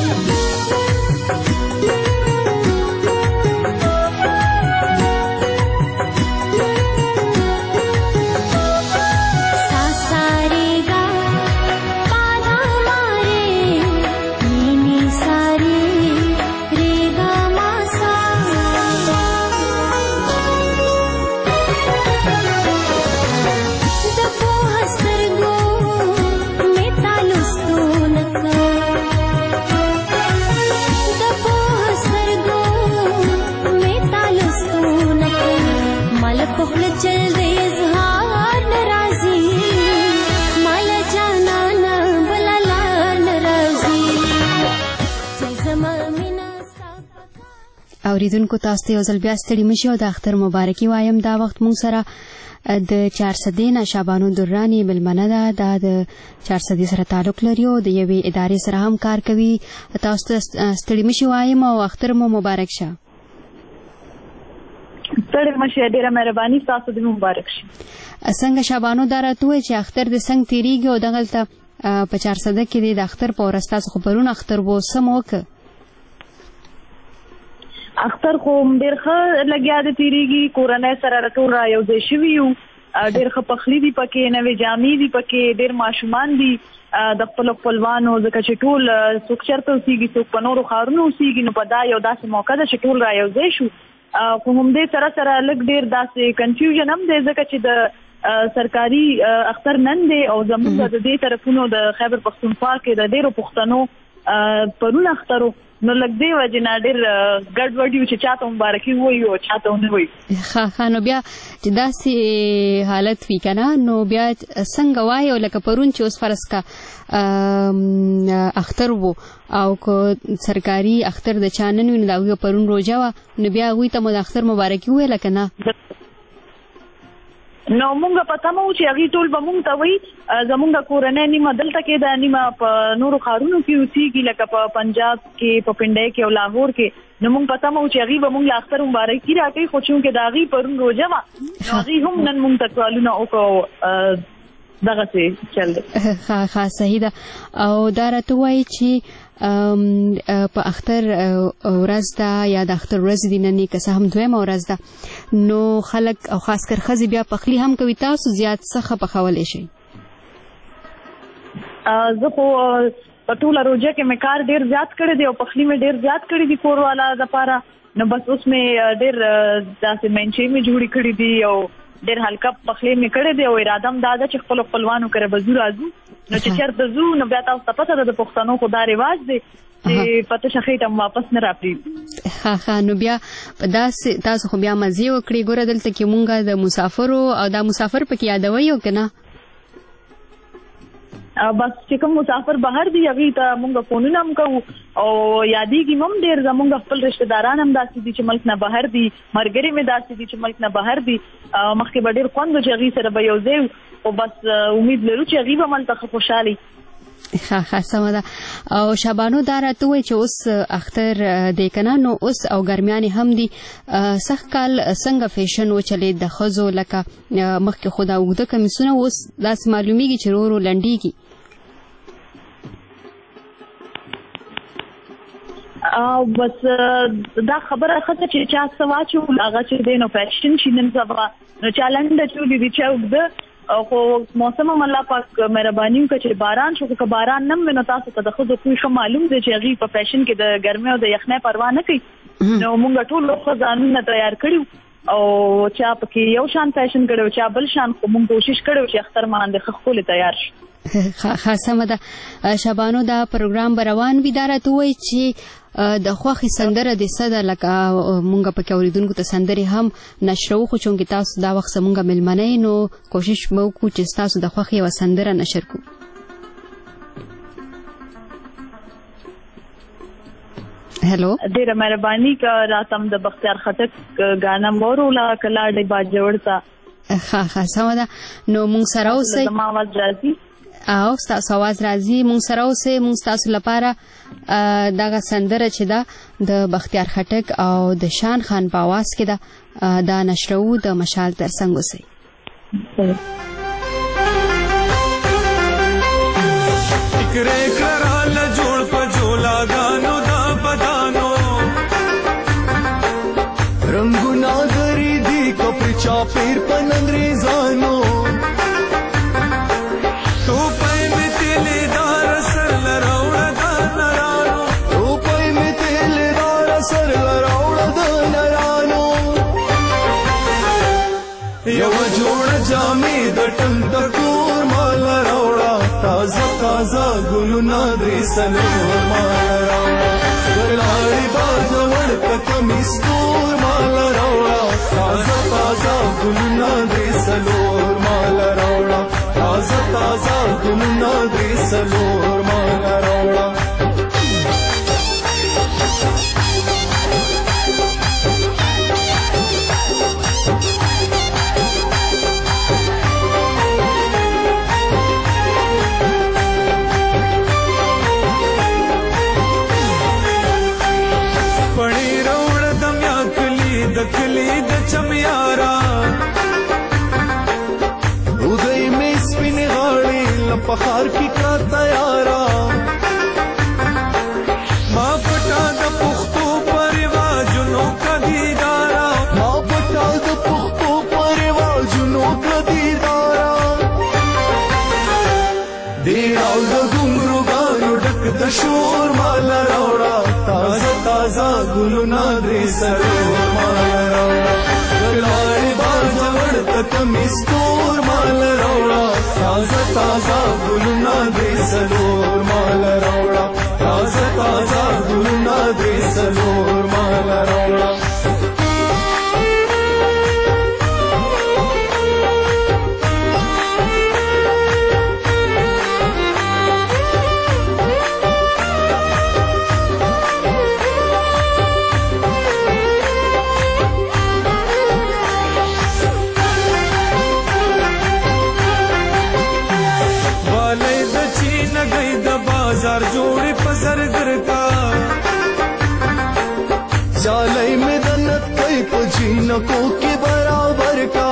اوریدونکو تاسو ته یو ځل بیا ستړي مشئ او د اختر مبارکي وایم. دا وخت مونږ سره د چارسدې نه شابانو درانی ملمنه ده. دا د چارسدې سره تعلق لري او د یوې ادارې سره هم کار کوي. تاسو ته ستړي مشئ وایم او اختر مو مبارک شه. ستړي مشئ، ډیره مهرباني، تاسو دې مبارک شه. څنګه شابانو دا راته وایي چې اختر دې څنګه تیریږي او دغلته په چارسده کې د اختر په ورځ تاسو خو پرون اختر وو څه مو وکړه؟ اختر خو ډېر ښه لګیا دی تیریږي، کورنۍ سره راټول را یو ځای شوي یو، ډېر ښه پخلي دي پکې، نوې جامې دي پکې، ډېر ماشومان دي د خپلو خپلوانو، ځکه چې ټول څوک چېرته اوسېږي څوک په نورو ښارونو اوسېږي، نو په دا یو داسې موقع ده چې ټول را یو ځای شو. خو همدې سره سره لږ ډېر داسې کنفیوژن هم دی ځکه چې د سرکاري اختر نن دی او زموږ د دې طرفونو د خیبر پښتونخوا کې د ډېرو پښتنو پرون اختر نو لږ دی وجه نه ډېر ګډوډ یو چې چاته مبارکي ووایي او چاته ونه وایي. ښه ښه نو بیا چې داسې حالت وي که نه نو بیا څنګه وایي او لکه پرون چې اوس فرض که اختر و او که سرکاري اختر د چا نن وي نو د هغوی پرون روژه وه نو بیا هغوی ته مو د اختر مبارکي وویله که نه؟ نو مونږ په تمه وو چې هغې ټول به مونږ ته وایي زمونږ کورنۍ نیمه دلته کې ده، نیمه په نورو ښارونو کې اوسېږي لکه په پنجاب کې، په پنډۍ کې او لاهور کې. نو مونږ په تمه وو چې هغې به مونږ له اختر مبارکي راکوي، خو چونکې د هغې پرون روژه وه نو هغې هم نن مونږ ته سوالونه وکړو. دغسې چل دی. ښه ښه صحیح ده. او دا راته ووایي چې په اختر ورځ ده یا د اختر ورځ دي نن که څه هم دویمه ورځ ده نو خلک او خاص کر ښځې بیا پخلي هم کوي. تاسو زیات څه ښه پخولی شئ؟ زه خو په ټوله روژه کې مې کار ډېر زیات کړی دی او پخلي مې ډېر زیات کړی دي کور والا دپاره. نو بس اوس مې ډېر داسې منچې مې جوړې کړي دي او ډېر هلکه پخلی مې کړی دی او اراده هم دا ده چې خپلو خپلوانو کره به ځو راځو. نو چې چېرته ځو نو بیا تاسو ته پته ده د پښتنو خو دا رواج دی چې په تشه خېټه واپس نه راپرېږدي. ښه ښه نو بیا په داسې تاسو خو بیا مزې وکړې. ګوره دلته کې مونږ د مسافرو او دا مسافر پکې یادوئ او که نه؟ بس چې کوم مسافر بهر دي هغې ته مونږ فونونه هم کوو او یادېږي هم ډېر. زمونږ خپل رشته داران هم داسې دي چې ملک نه بهر دي، ملګري مې داسې دي چې ملک نه بهر دي. مخکې به ډېر خوند و چې هغې سره به یو ځای او بس امید لرو چې هغې به هلته ښه خوشحالي. ښه ښه سمه ده. او شابانو دا راته ووایي چې اوس اختر دی که نه نو اوس او ګرمیانې هم دي. سږ کال څنګه فیشن وچلېد د ښځو؟ لکه مخکې خو دا اوږده کمیسونه اوس داسې معلومیږي چې ورو ورو لنډېږي. او بس دا خبره ښه ده چې چا څه واچول هغه چې دی نو فیشن شي نن سبا. نو چا لنډه چولي دي چا اوږده، خو موسم هم الله پاک مهرباني وکړه چې باران شو. که باران نه وي نو تاسو ته د ښځو خوی ښه معلوم دی چې هغې په فیشن کې د ګرمۍ او د یخنۍ پروا نه کوي. نو مونږ ټول ښه ځانونه تیار کړي او چا پکې یو شان فیشن کړی او چا بل شان، خو مونږ کوشش کړی چې اختر باندې ښه ښکلې تیار شي. ښه سمه ده. شابانو دا پروګرام به روان وي. دا راته ووایي چې د خوښې سندره دې څه ده؟ لکه مونږ پکې اورېدونکو ته سندرې هم نشروو، خو چونکې تاسو دا وخت زمونږ مېلمنه یې نو کوشش به وکړو چې ستاسو د خوښې یوه سندره نشر کړو. هلو ډېره مهرباني که راته هم د بختیار خټک ګانا واوروله که لاړې باجوړ ته. ښه ښه سمه ده. نو مونږ سره اوسئ. زما اواز راځي؟ او ستاسو اواز راځي. مونږ سره اوسئ. مونږ ستاسو لپاره دغه سندره چې ده د بختیار خټک او د شان خان په आवाज کې دا دا نشرو د مشال ترڅنګ وسی. ټکرې کړه جوړ په جولا غانو دا بدانو رنگونه غری دی کپر چاپیر پن انګریزانو تو پای می تل دار سر لراوړه دا نرانو تو پای می تل دار سر لراوړه دا نرانو یو جوړ جامې د ټم تکور مال راوړه تازه تازه ګلونه درې سلور مال راوړه ګلاړي باز ورته کمیستور مال راوړه تازه تازه ګلونه درې سلور مال راوړه تازه تازه ګلونه درې سلور مال راوړه کلی د چمیارا وګي مې سپین غاړي لپخار کی کا تیارا ما پټا د پختو پرواجونو کدیدارا ما پټا د پختو پرواجونو کدیدارا دی او د ګمرو غارو ډک د شور مال راوړه تازه تازه ګلونه درې سلور مال راوړه ګلاړي باز ورته کمیستور مال راوړه تازه تازه ګلونه درې سلور مال راوړه تازه تازه ګلونه درې سلور مال راوړه بازار جوړې پسر ګرتا چالای میں دنت کئی پجینکو کے برابر کا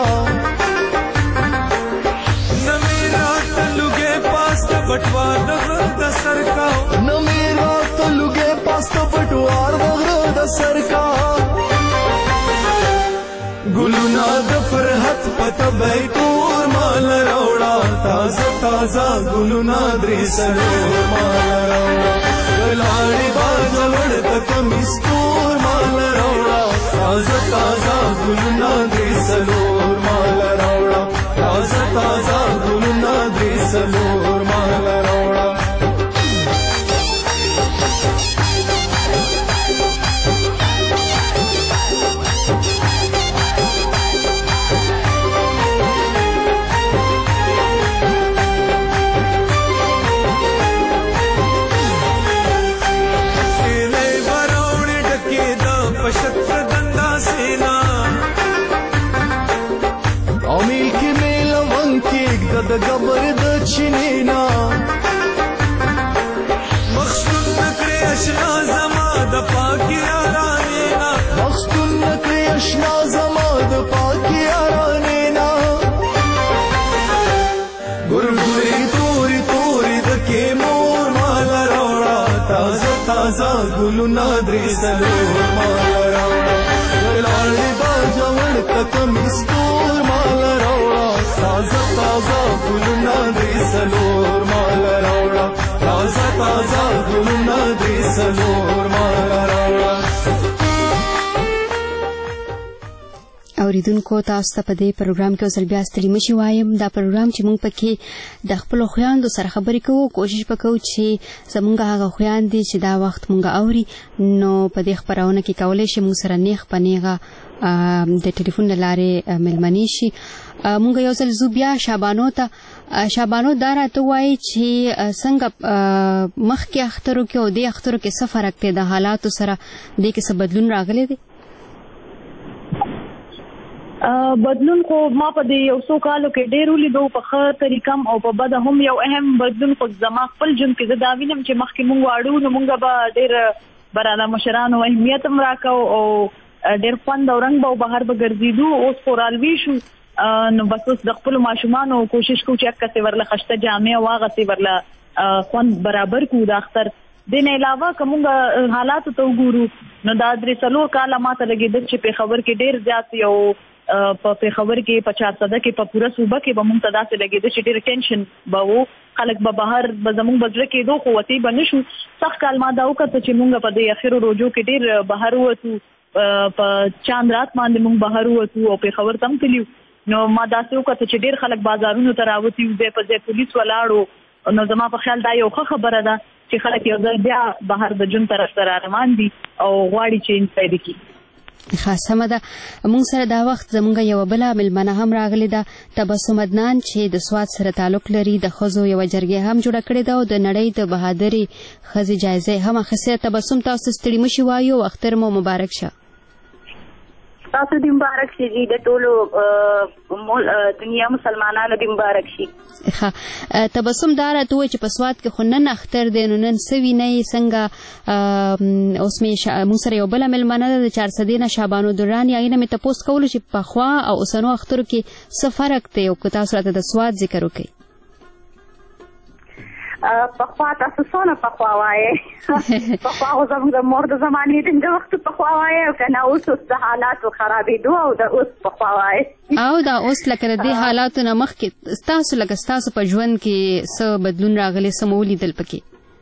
نہ میرا تلگے پاس بٹوار د سر کا نہ میرا تلگے پاس بٹوار د سر کا گلونا د فرحت پته بیتور مال راوړه تازه تازه گلونا درې سلور مال راوړه ګلاړي باز ورته کمیستور مال راوړه تازه تازه گلونا درې سلور مال راوړه تازه تازه گلونا درې سلور مال راوړه د گبر د چینینا مخصوص نکړې اشنا زما د پاکی یارانا مخصوص نکړې اشنا زما د پاکی یارانا ګورګوري توري توري د کې مور مال راوړه تازه تازه ګلونه درې سلور مال راوړه ګلاړي باز ورته کمیستور مال راوړه تازه تازه ګلونه درې سلور مال راوړه تازه تازه ګلونه درې سلور مال راوړه. اوریدونکو تاسو ته په دې پروګرام کې اوسل بیا ستړي مشي وایم. دا پروګرام چې موږ پکې د خپل خویاندو سره خبرې کوو، کوشش وکړو چې زمونږ هغه خویاندې چې دا وخت موږ اوري نو په دې خبرونه کې کولای شي موږ سره نیغ پنیغه د ټلیفون لارې ملمنې شي. موږ یو ځل زو بیا شابانو ته شابانو دا راته وایي چې څنګه مخکې اخترو کې او دې اخترو کې څه فرق دی د حالاتو سره، دې کې څه بدلون راغلی دی؟ بدلون خو ما په دې یو څو کالو کې ډېر ولیدو، په ښه طریقه او په بده هم. یو اهم بدلون خو زما خپل ژوند کې زه دا وینم چې مخکې مونږ واړو نو مونږ به ډېر براده مشرانو اهمیت هم راکاو او ډېر خوند او رنګ به بهر به ګرځېدو. اوس خو رالوي شو نو بس اوس د خپلو ماشومانو کوشش کوو چې هکسې ورله خشته جامې او هغسې ورله خوند برابر کړو د اختر. دې نه علاوه که مونږ حالاتو ته وګورو نو دا درې څلور کاله ما ته لګېده چې پېښور کې ډېر زیات یو په پېښور کې په چارسده کې په پوره صوبه کې به مونږ ته داسې لګېده چې ډېر ټینشن به و، خلک به بهر به زمونږ به زړه کېدو خو وتې به نه شو. سخت کال ما دا وکړه چې مونږ په دې اخرو روجو کې ډېر بهر ووتو، په چاند رات باندې مونږ بهر ووتو او پېښور ته هم تللي. نو ما داسې وکړه چې ډېر خلک بازارونو ته راوتي وو، ځای په ځای پولیس ولاړو. نو زما په خیال دا یو ښه خبره ده چې خلک یو ځل بیا بهر د ژوند طرف ته را روان دي او غواړي چې چینج پیدا کړي. ښه سمه ده. موږ سره دا وخت زموږ یوه بله مېلمنه هم راغلې ده، تبسم عدنان، چې د سوات سره تعلق لري. د ښځو یوه جرګې هم جوړه کړې ده او د نړۍ د بهادرې ښځې جایزه هم اخیستې. تبسم تاسو ستړي مه شئ وایو، اختر مو مبارک شه. تاسو دې مبارک شي جی، د ټولو دنیا مسلمانانو دې مبارک شي. ښه تبسم دا راته ووایه چې په سوات کې خو نن اختر دی، نو نن څه وینئ څنګه؟ اوس مې موږ سره یو بله مېلمنه ده د چارسدې نه شعبانو دراني، هغې نه مې تپوس کولو چې پخوا او اوسنو اخترو کې څه فرق دی او که تاسو راته د سوات ذکر وکړئ. پخوا تاسو څونه پخوا وایې؟ پخوا خو زموږ د مور د زمانې د وخت پخوا وایې، او که نه اوس اوس د حالاتو خرابېدو او د اوس پخوا وایې. او دا اوس لکه د دې حالاتو نه مخکې ستاسو لکه ستاسو په ژوند کې څه بدلون راغلی، څه مو ولیدل پکې؟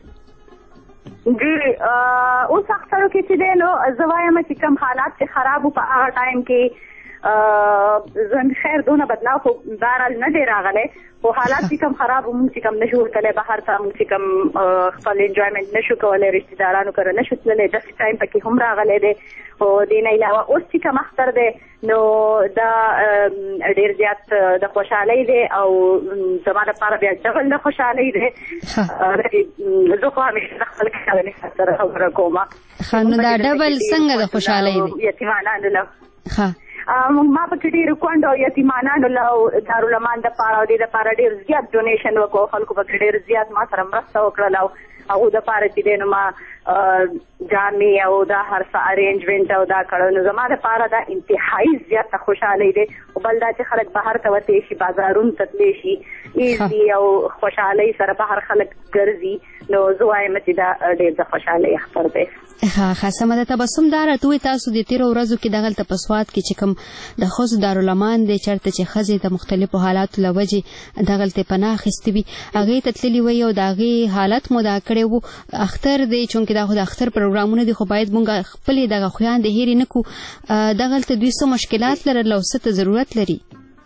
جی اوس اخترو کې چې دی نو زه وایم چې کوم حالات چې خراب وو په هغه ټایم کې ژوند خیر دونه بدلاو خو بهرحال نه دی راغلی، خو حالات چې کوم خراب وو، موږ چې کوم نشو ورتلی بهر ته، موږ چې کوم خپل انجوایمنټ نشو کولی، رشته دارانو کره نشو تللی، داسې ټایم پکې هم راغلی دی. خو دې نه علاوه اوس چې کوم اختر دی نو دا ډېر زیات د خوشحالۍ دی او زما دپاره بیا ډبل د خوشحالۍ دی. زه خو همیشه د خپل کورنۍ سره خبره کوم. ښه نو دا ډبل څنګه د خوشحالۍ دی؟ یتیمانانو له ښه ما پکې ډېر کونډ او یتیمانانو له دارالمان دپاره او دې دپاره ډېر زیات ډونیشن وکړو، خلکو پکې ډېر زیات ما سره مرسته وکړله او هغو دپاره چې دی نو ما جامې او دا هر څه ارینجمنټ او دا کړی. نو زما دپاره دا انتهایي زیاته خوشحالۍ دی. او بل دا چې خلک بهر ته وتلی شي، بازارونو ته تللی شي، ایزي او خوشحالۍ سره بهر خلک ګرځي، نو زه وایم چې دا ډېر د خوشحالۍ اختر دی. ښه ښه سمه ده. تبسم دا راته ووایي تاسو د تېرو ورځو کې دغلته په سوات کې چې کوم د ښځو دارالمان دی چېرته چې ښځې د مختلفو حالاتو له وجې دغلته پناه اخیستې وي، هغې ته تللي وی او د هغې حالت مو دا کړی وو. اختر دی چونکې دا خو د اختر پروګرامونه دي، خو باید مونږ خپلې دغه خویندې هېرې نه کړو. دغلته دوی څه مشکلات لرل او څه ته ضرورت لري؟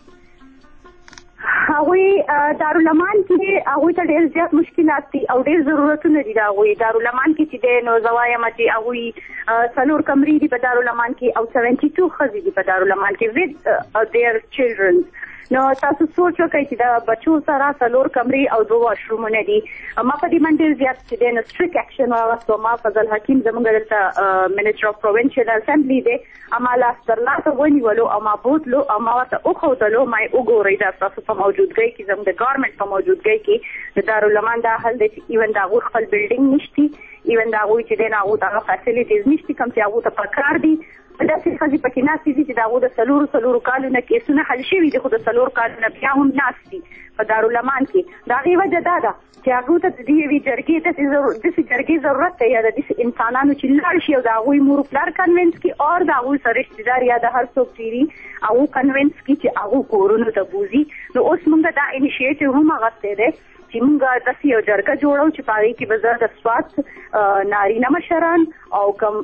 هغوی دارالمان کې هغوی ته ډېر زیات مشکلات دي او ډېر ضرورتونه دي د هغوی. دارالمان کې چې دی نو زه وایم چې هغوی څلور کمرې دي په دارالمان کې او سیونټي ټو ښځې دي په دارالمان کې وذ دیئر چلډرنز. نو تاسو سوچ وکړئ چې د بچو سره څلور کمرې او دوه واشرومونه دي. ما په دې باندې ډېر زیات چې دی نو سټریک اکشن واخیستو. ما فضل حکیم زموږ دلته منسټر اف پروینشل اسمبلی دی، ما لاس تر لاسه ونیولو او ما بوتلو او ما ورته وښودلو، ما یې وګورئ دا ستاسو په موجودګۍ کې، زموږ د ګورنمنټ په موجودګۍ کې د دارالمان دا حل دی چې ایون د هغوی خپل بلډینګ نشتي، ایون د هغوی چې دی نو هغوی ته هغه فیسیلیټیز نشتي کوم چې هغوی ته پکار دي. داسې ښځې پکې ناستې دي چې د هغو د څلورو څلورو کالو نه کیسونه حل شوي دي، خو د څلورو کالو نه بیا هم ناست دي په دارالمان کې. د هغې وجه دا ده چې هغوی ته د دې یوې جرګې داسې جرګې ضرورت دی یا د داسې انسانانو چې لاړ شي او د هغوی مور پلار کنوینس کړي او د هغوی سره رشته دار یا د هر څوک چې وي هغوی کنوینس کړي چې هغوی کورونو ته بوځي. نو اوس موږ دا انیشیټیو هم اخیستی دی چې موږ داسې یو جرګه جوړو چې په هغې کې به زه د سوات نارینه مشران او کوم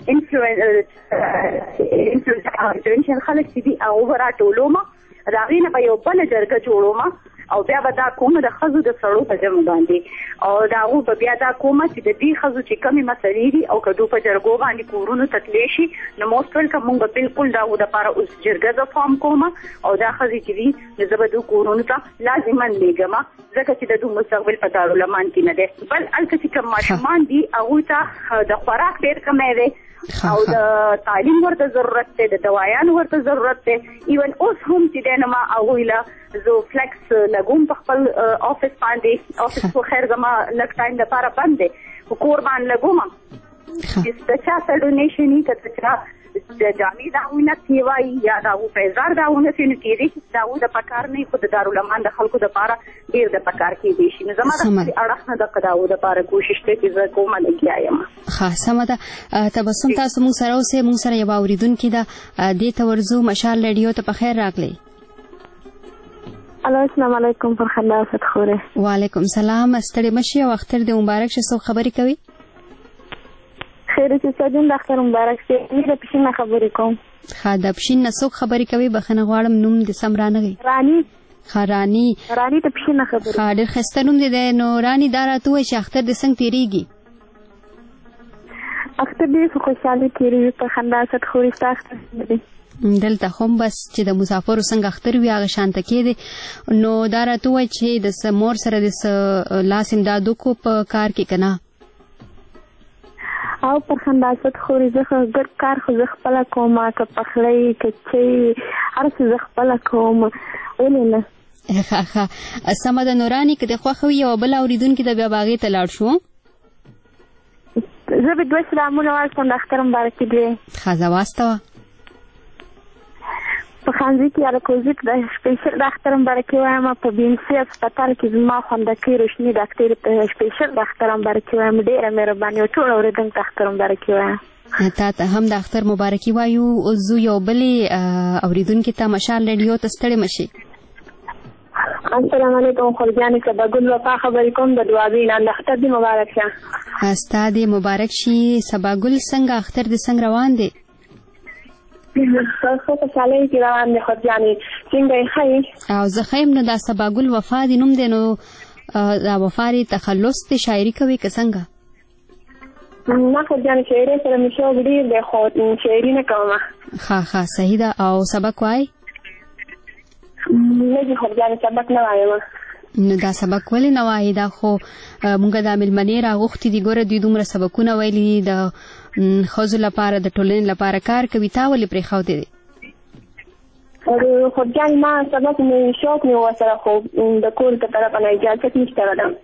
انفلوئنشل خلک چې دي هغو به راټولوم، د هغې نه به یو بله جرګه جوړوم او بیا به دا کومه د ښځو د سړو په جمع باندې او د هغو به بیا دا کومه چې د دې ښځو چې کمې مسلې دي او که دوی په جرګو باندې کورونو ته تللی شي نو موسټ ویلکم موږ به بلکل د هغو دپاره اوس جرګه زه فارم کوم او دا ښځې چې دي نو زه به دوی کورونو ته لازما لېږم، ځکه چې د دوی مستقبل په دارالمان کې نه دی. بل هلته چې کوم ماشومان دي هغوی ته د خوراک ډېر کمی دی او د تعلیم ورته ضرورت دی، د دوايانو ورته ضرورت دی. ایون اوس هم چې دی نو ما هغوی له زه فلکس لګوم په خپل افس باندې. افس خو خیر زما لږ ټایم دپاره بند دی، خو کور باندې لګوم چې چا ته ډونیشن یې که چا جامې داونه کیوای یا دا و پیزار داونه سینو کېږي چې دا و د پکار نه خو د دارالمان د خلکو د لپاره ډیر د پکار کېږي شي نو زما د اړه نه د قداو د لپاره کوشش ته چې زه کومه لګیا یم. ها سمه ده. تبسم تاسو موږ سره اوسه موږ سره یو اوریدونکو دا د تورزو مشال رادیو ته په خیر راغلی. الو السلام علیکم فرخنده فتخوره. وعلیکم السلام. ستړي مشي او اختر د مبارک شه سو خبرې کوي. خیر چې سجن د اختر مبارک شه زه په شنه خبرې کوم. ها د پښین نسوک خبرې کوي بخنه غواړم نوم د سمرانه غي. رانی خرانی رانی ته پښین خبرې. ها ډېر خسته نوم دی نو رانی داراتو چې اختر د څنګه تیریږي. اختر دې خوشاله تیریږي په خندا ست خوري تاسو دې. دلته هم بس چې د مسافرو څنګه اختر وي هغه شانته کېده نو داراتو چې د مور سره د لاس امدادو کو په کار کې کنه. او پر خنداست خوري زه ګر کار خو زه خپل کوم که پخلی که چې هر څه زه خپل کوم ولې نه. ښه ښه سمه ده نوراني که د خوښه وي یوه بله اورېدونکي ته بیا به هغې ته لاړ شو. زه به دوه سلامونه واستم د اختر مبارکي دې. ښه زه واستوه. په خانزي کې الکوزیک د سپیشل د اختر مبارکي وایم په بي ام سي هسپتال کې زما خوندکۍ روشني ډاکټر په سپیشل د اختر مبارکي وایم ډېره مهرباني او ټول اورېدونکو ته اختر مبارکي وایم. تا ته هم د اختر مبارکي وایو. زه یو بلې اورېدونکي ته مشال رادیو ته ستړې مشي. السلام علیکم خورجانې سباګل وفا خبرې کوم د دعاوې نه د اختر دې مبارک شه. ستا دې مبارک شي سباګل. څنګه اختر دې څنګه روان دی؟ خو په شالې کې روان دي خورجانې څنګه یې ښه او زه ښه یم. نو دا سباګل وفا دې نوم دی نو دا وفا دې تخلص دې شاعري کوي که څنګه؟ نه خورجانې شاعري سره مې شوق ډېر دی خو شاعري نه کومه. ښه ښه صحیح ده. او سبق وایي؟ نه دي خورجانې سبق نه وایم. نو دا سبق ولې نه وایي؟ دا خو مونږ د مېلمنې راغوښتي دي ګوره دوی دومره سبقونه ویلي دي د ښځو لپاره د ټولنې لپاره کار کوي تا ولې پرېښودی دی؟ خورجانې ما سبق مې شوق مې ورسره خو د کور د طرفه نه اجازت نشته ده.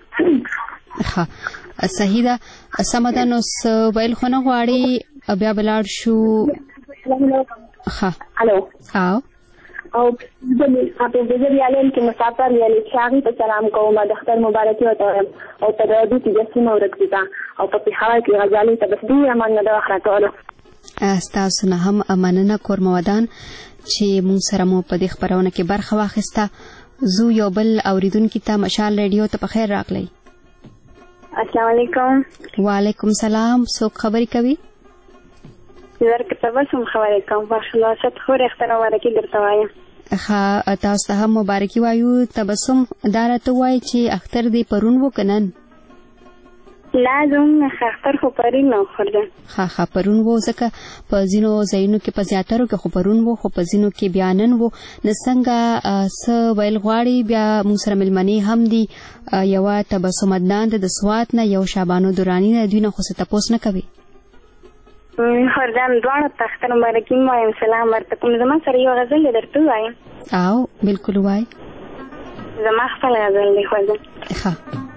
ښه صحیح ده سمه ده. نو څه ویل خو نه غواړې بیا به لاړ شو. ښه الو او او د دې یالم کې مسافر یالي شاغي ته سلام کوم د اختر مبارکي ورته وایم او په دې کې د سیمه ورکړه او په پیښه کې غزالي ته بس دې امان نه د اخره کولو. تاسو نه هم اماننه کورمودان چې مون سره مو په دې خبرونه کې برخه واخیسته. زو یو بل اوریدونکو ته مشال رادیو ته په خیر راغلی. السلام علیکم. وعلیکم السلام. څوک خبرې کوي؟ زرک تبسم خبرې کوم. بخلاصت خو اختر مبارکي درته وایم. ښه تاسو ته هم مبارکي وایو. تبسم دا راته وایي چې اختر دې پرون و که نن؟ لازم اختر خو پرون و خورده. ښه ښه پرون و ځکه په ځینو ځایونو کې په زیاترو کې خو پرون و خو په ځینو کې بیا نن و. نو څنګه څه ویل غواړي؟ بیا موږ سره مېلمنې هم دي یوه تبسم عدنان د سوات نه یو شعبانو دراني نه دوی نه خو څه تپوس نه کوي. خورجان دواړو ته اختر مبارکي م وایم سلام ورته کوم. زما سره یو غزل دی درته ووایم؟ او بلکل ووایه. زما خپل غزل دی خورجان. ښه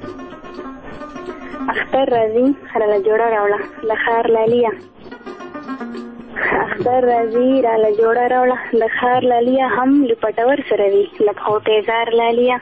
اختر راځي راله جوړه راوړه د ښار لاليه. اختر راځي راله جوړه راوړه د ښار لاليه هم لپټور سره وي له پښو تیزار لاليه.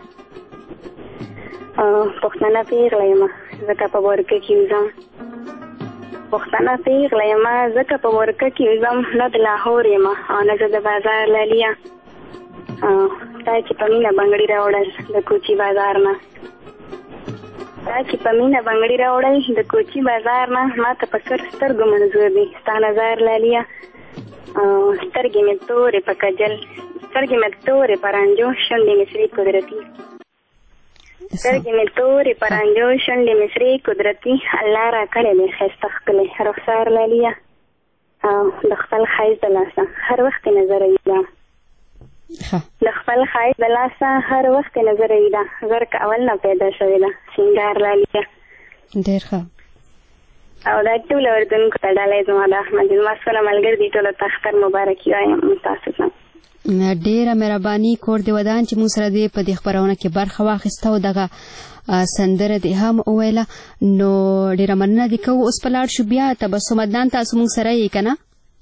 پښتنه پیغله یم ځکه په ورکه کې وځم. پښتنه پیغله یم ځکه په ورکه کې وځم. نه د لاهور یم او نه زه د بازار لاليه. تا چې په مینه بنګړي راوړل د کوچي بازار نه. تا چې په مینه بنګړي راوړل د کوچي بازار نه. ما ته په سر سترګو منظور دي ستا نظر لاليه. سترګې مې تورې په کجل سترګې مې تورې په رانجو شونډې مې سرې قدرتي. سترګې مې تورې په رانجو شونډې مې سرې قدرتي. الله را کړی دی ښایسته ښکلی رخسار لاليه. د خپل ښایست د لاسه هر وخت یې نظر وي. د خپل ښایست د لاسه هر وخت یې نظر وي. ده زر که اول نه پیدا شوې ده سینګار لاليه. ډېر ښه. او دا ټول اورېدونکو ته ډالۍ زما د احمد المسؤله ملګري دي ټولو ته اختر مبارکي وایم. تاسو ته ډیره مهرباني کور دی ودان چې موږ سره دی په دې خبرونه کې برخه واخیسته او دغه سندره دې هم وویله. نو ډیره مننه دې کوو. اوس په لاړ شو بیا تبسم عدنان، تاسو موږ سره یې که نه؟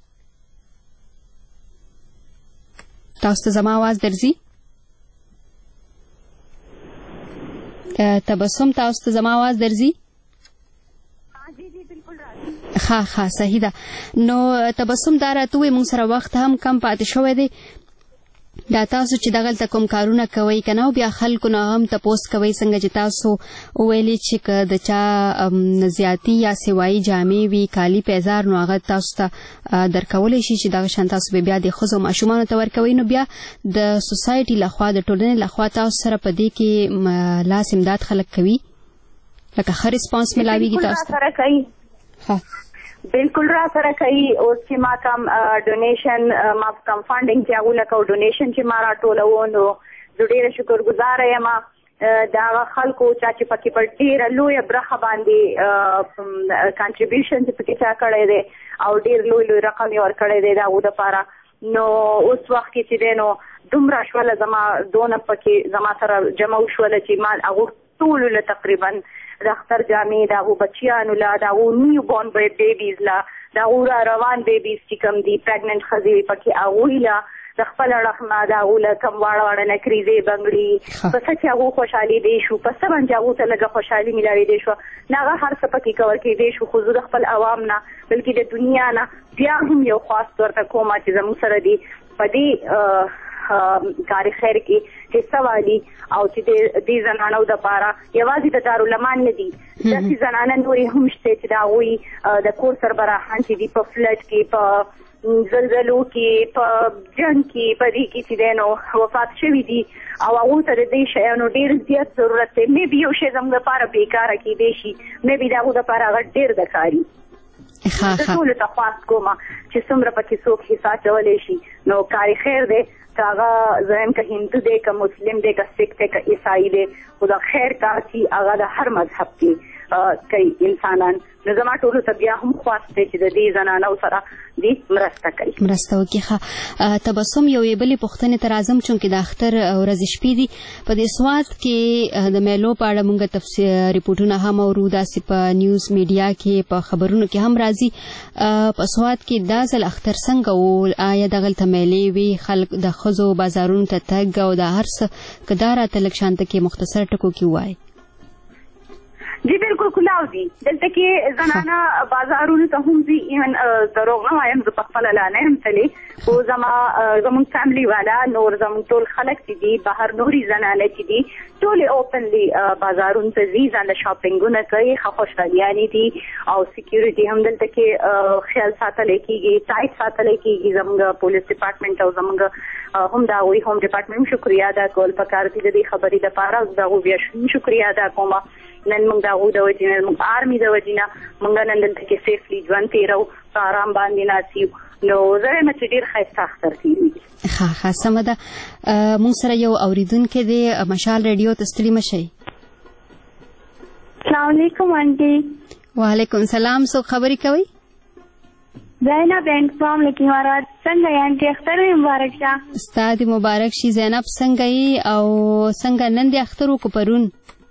تاسو ته زما آواز درځي؟ تبسم تاسو ته زما آواز درځي؟ ها ها صحیح ده. نو تبسم دا راته ووایي موږ سره وخت هم کم پاتې شوی دی. دا تاسو چې دغلته کوم کارونه کوئ که نه، او بیا خلکو نه هم تپوس کوئ څنګه چې تاسو وویلې چې که د چا زیاتي یا سوایي جامې وي، کالي پیزار، نو هغه تاسو ته درکولی شي چې دغه شان تاسو به بیا د ښځو ماشومانو ته ورکوئ. نو بیا د سوسایټي لخوا د ټولنې لخوا تاسو سره په دې کې لاس امداد خلک کوي، لکه ښه ریسپانس ملاویږي تاسو ته؟ ها بالکل را سره کوي. اوس چې ما کم ډونیشن ما کم فانډینګ چې هغه لکه ډونیشن چې ما راټولوو، نو زه ډېره شکرګزاره یم د هغه خلکو چا چې پکې په ډېره لویه برخه باندې کنټریبیوشن چې پکې چا کړی دی او ډېر لوی لوی رقم یې ورکړی دی د هغو دپاره. نو اوس وخت کې چې دی نو دومره شوله زما دونه پکې زما سره جمع وشوله چې ما هغو ټولو له تقریبا د اختر جامې د هغو بچیانو له، د هغو نیو بورن بیبیز له، د هغو را روان بیبیز چې کوم دي پریګننټ ښځې وي پکې هغوی له، د خپل اړخ نه د هغو له کوم واړه واړه نکریزې بنګړي په څه چې هغو خوشحالي دی شو، په څه باندې هغو ته لږه خوشحالي میلاوېدی شوه، نه هغه هر څه پکې کور کېدی شو. خو زه د خپل عوام نه بلکې د دنیا نه بیا هم یو خواست ورته کوم چې زموږ سره دي په دې کار خیر کې حصہ والی او چې دې زنانو د پاره یوازې د دارالمان نه دي، داسې زنانه نورې هم شته چې د هغوی د کور سربراهان چې دي په فلډ کې، په زلزلو کې، په جنګ کې، په دې کې چې دی نو وفات شوي دي او هغو ته د دې شیانو ډېر زیات ضرورت دی. مې بي یو شی زموږ دپاره بېکاره کېدی شي، مې بي د هغو دپاره هغه ډېر د کاري. زه ټولو ته خواست کوم چې څومره پکې څوک حصه اچولی شي نو کار خیر دی، که هغه زم که هندو دی، که مسلم دی، که سکھ دی، که عیسائی دی، خو د خیر کار چې هغه د هر مذهب کې کوي انسانان. نو زما ټولو ته بیا هم خواست دی چې د دې زنانو سره دې مرسته کوي، مرسته وکړي. ښه تبسم، یوې بلې پوښتنې ته راځم چونکې د اختر ورځې شپې دي. په دې سوات کې د میلو په اړه موږ تفصیل ریپورټونه هم اورو، داسې په نیوز میډیا کې په خبرونو کې هم راځي. په سوات کې دا ځل اختر څنګه و؟ آیا دغلته میلې وي، خلک د ښځو بازارونو ته تګ او دا هر څه؟ که دا راته لږ شانته کې مختصر ټکو کې ووایي. جی بالکل کلاو دي دلته کې زنانه بازارونو ته هم ځي. ایون دروغ نه وایم، زه په خپله لا نه یم تللی، خو زما زموږ فیملي والا نور زموږ ټول خلک چې دي بهر نوري زنانه چې دي ټولې اوپنلی بازارونو ته ځي، ځان له شاپینګونه کوي، ښه خوشحالیانې دي او سکیورټي هم دلته کې خیال ساتلی کېږي، ټایټ ساتلی کېږي. زموږ پولیس ډپارټمنټ او زموږ هم د هغوی هوم ډپارټمنټ هم شکریه ادا کول پکار دي د دې خبرې دپاره. د هغو بیا شکریه ادا کوم. نن موږ د هغو د وجې نه، موږ آرمي د وجې نه موږ نن دلته کې سیفلی ژوند تېرو، په ارام باندې ناست یو. نو زه وایم چې ډېر ښایسته اختر تېرېږي. ښه ښه سمه ده. موږ سره یو اورېدونکی دی، مشال ریډیو ته ستړي مه شئ. السلام علیکم آنټي. وعلیکم سلام. څوک خبرې کوئ؟ زینب انفام لیکن مراد څنګه یې آنټي؟ اختر مبارک شه. ستا دې مبارک شي زینب. څنګه یې او څنګه نن دې اختر وکړو پرون؟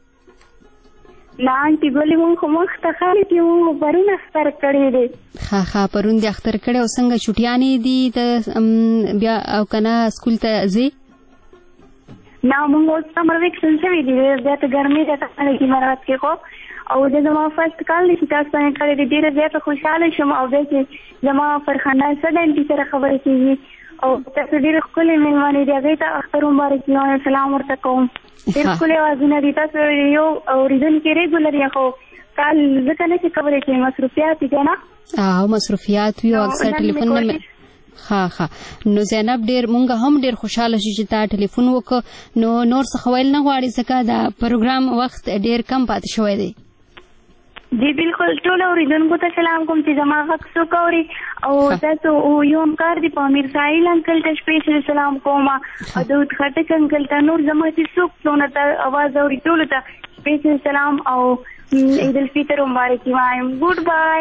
نه آنټي ګولې مونږ خو مخته خلک یو پرون اختر کړی دی. ښه ښه پرون دې اختر کړی او څنګه چوټیانې دي بیا او که نه سکول ته ځې؟ نه مونږ اوس سمر ویکشن شوي دي، زیاته ګرمي ده لیکن مراد کې خو او د زما فرست کال دی چې تاسو څنګه کړی دی ډېره زیاته خوشحاله شوم او بیا چې زما فرخنده څه د آنټي سره خبرې کېږي او تاسو ډېرې ښکلې مېلمانې دي، هغوی ته اختر مبارک وي، سلام ورته کوم. ډېر ښکلې اوازونه دي. تاسو یو اورېدونکي ریګولر یا خو کال ځکه نه شي خبرې کوي، مصروفیات دي نه؟ او مصروفیات وي او اکثر ټلیفون نه. ښه ښه نو زینب ډېر مونږ هم ډېر خوشحاله شو چې تا ټلیفون وکړه. نو نور څه ښه ویل نه غواړې ځکه د پروګرام وخت ډېر کم پاتې شوی دی. جی بالکل ټول اوریدونکو ته سلام کوم چې زما غږ څوک اوري او تاسو یو همکار دی په امیر ساحل انکل ته سپیشل سلام کوم او داود خټک انکل ته نور زما چې څوک څونه ته आवाज اوري ټول ته سپیشل سلام او عید الفطر مبارک وایم. ګډ بای.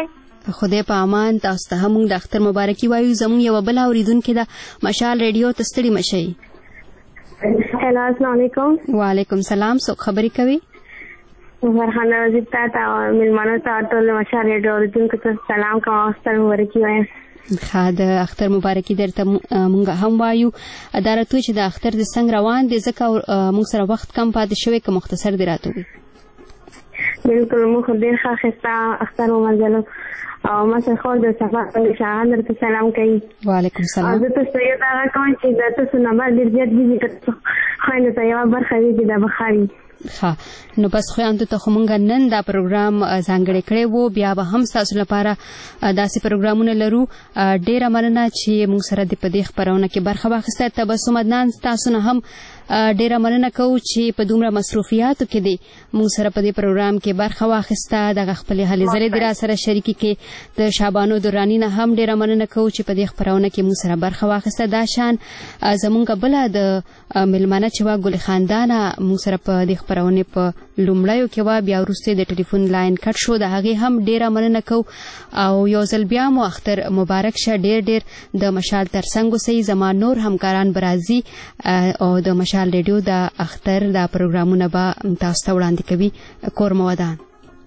خدای په امان. تاسو ته هم موږ د اختر مبارکي وایو. زموږ یوه بله اورېدونکې ده مشال ریډیو ته. ستړي مه شئ. هلو السلام علیکم. وعلیکم سلام. څوک خبرې کوي؟ فرحانه وزیر تا ته او مېلمانو ته ټول مشال ریډیو اورېدونکو ته سلام کوم او اختر مبارکي وایم. ښه د اختر مبارکي درته مونږ هم وایو. دا راته چې د اختر د څنګه روان دی ځکه موږ سره وخت کم پاتې شوی که مختصر دې راته ووایي. بالکل موږ خو ډېر ښه ښایسته اختر ومنځلو او ما سره خور د سفر باندې شاهان درته سلام کوي. وعلیکم سلام. او زه تاسو یو دغه کوم چې د تاسو نمبر ډېر زیات دي که خویندو ته یوه برخه وي چې دا به ښه وي. ښه نو بس خویندو ته خو موږ نن دا پروګرام ځانګړی کړی و. بیا به هم ستاسو لپاره داسې پروګرامونه لرو. ډېره مننه چې موږ سره د په دې خپرونه کې برخه واخیسته. تبسم عدنان ستاسو نه هم ډېره مننه کوو چې په دومره مصروفیاتو کې دی موږ سره په دې پروګرام کې برخه واخیسته. دغه خپلې هلې ځلې دې را سره شریکې کې. د شابانو دراني نه هم ډېره مننه کوو چې په دې خپرونه کې موږ سره برخه واخیسته. دا شان زموږ بله د مېلمانه چې وه ګل خاندانه موږ سره په دې خپرونې په لومړیو کې وه، بیا وروسته د ټلیفون لاین کټ شو. د هغې هم ډېره مننه کوو او یو ځل بیا مو اختر مبارک شه. ډېر ډېر د مشال تر څنګ اوسئ. زما نور همکاران به راځي او د مشال ریډیو د اختر دا پروګرامونه به تاسو ته وړاندې کوي. کور مو ودان.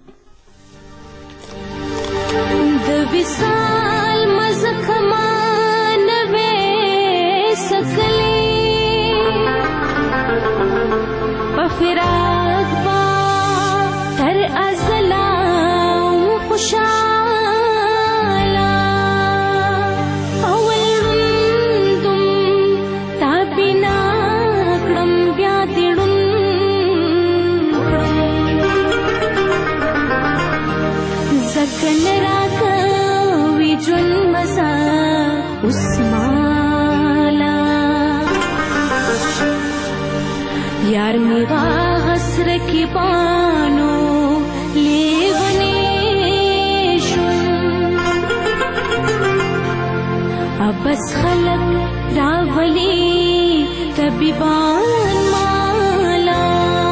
د وصال مزه کمان وې سکلې په فراق با تر ازلا خوشاله اولندم تابینا کړم بیا دیړم زګن راکوي جون مزا اسمالا یار میوا غسر کی بانو لیونی شم ابس خلق راولی طبیبان مالا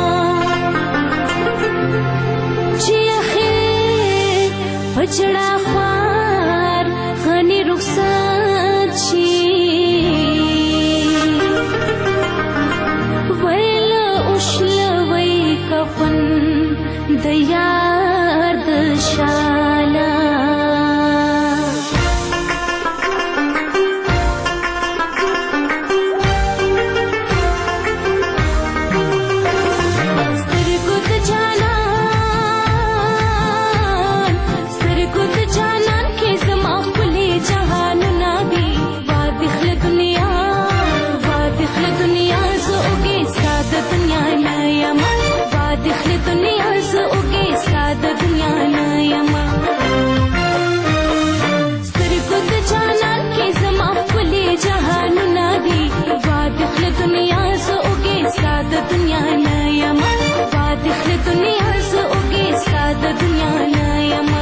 چی اخیر پچڑا خوار غنی رخصت شی ویل اوشلوی کفن د یار د شالا दुनिया नयमा वादिख दुनिया से उगे साद दुनिया नयमा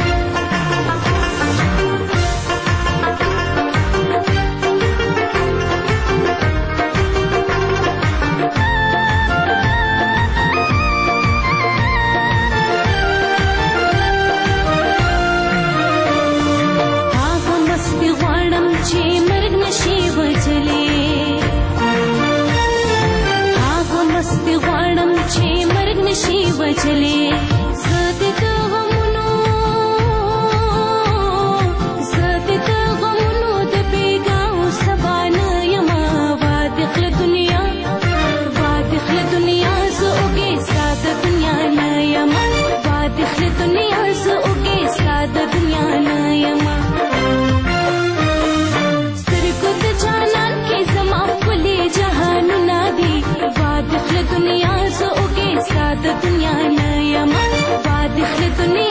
आगो मस्ती वाड़म चे मर्ग नशी बजले मस्ती غواړم چې مرګ نشي وجلې زه د غمونو زه د غمونو د بیګاو سبا نه یما واده خل دنیا واده خل دنیا زه اوګې ساده دنیا نه یما واده خل دنیا زه اوګې ساده دنیا نه یما سترګو د جانان کې زما خپلې جهانونه دي दुनिया से उगे साद दुनिया नयमा वादिख दुनिया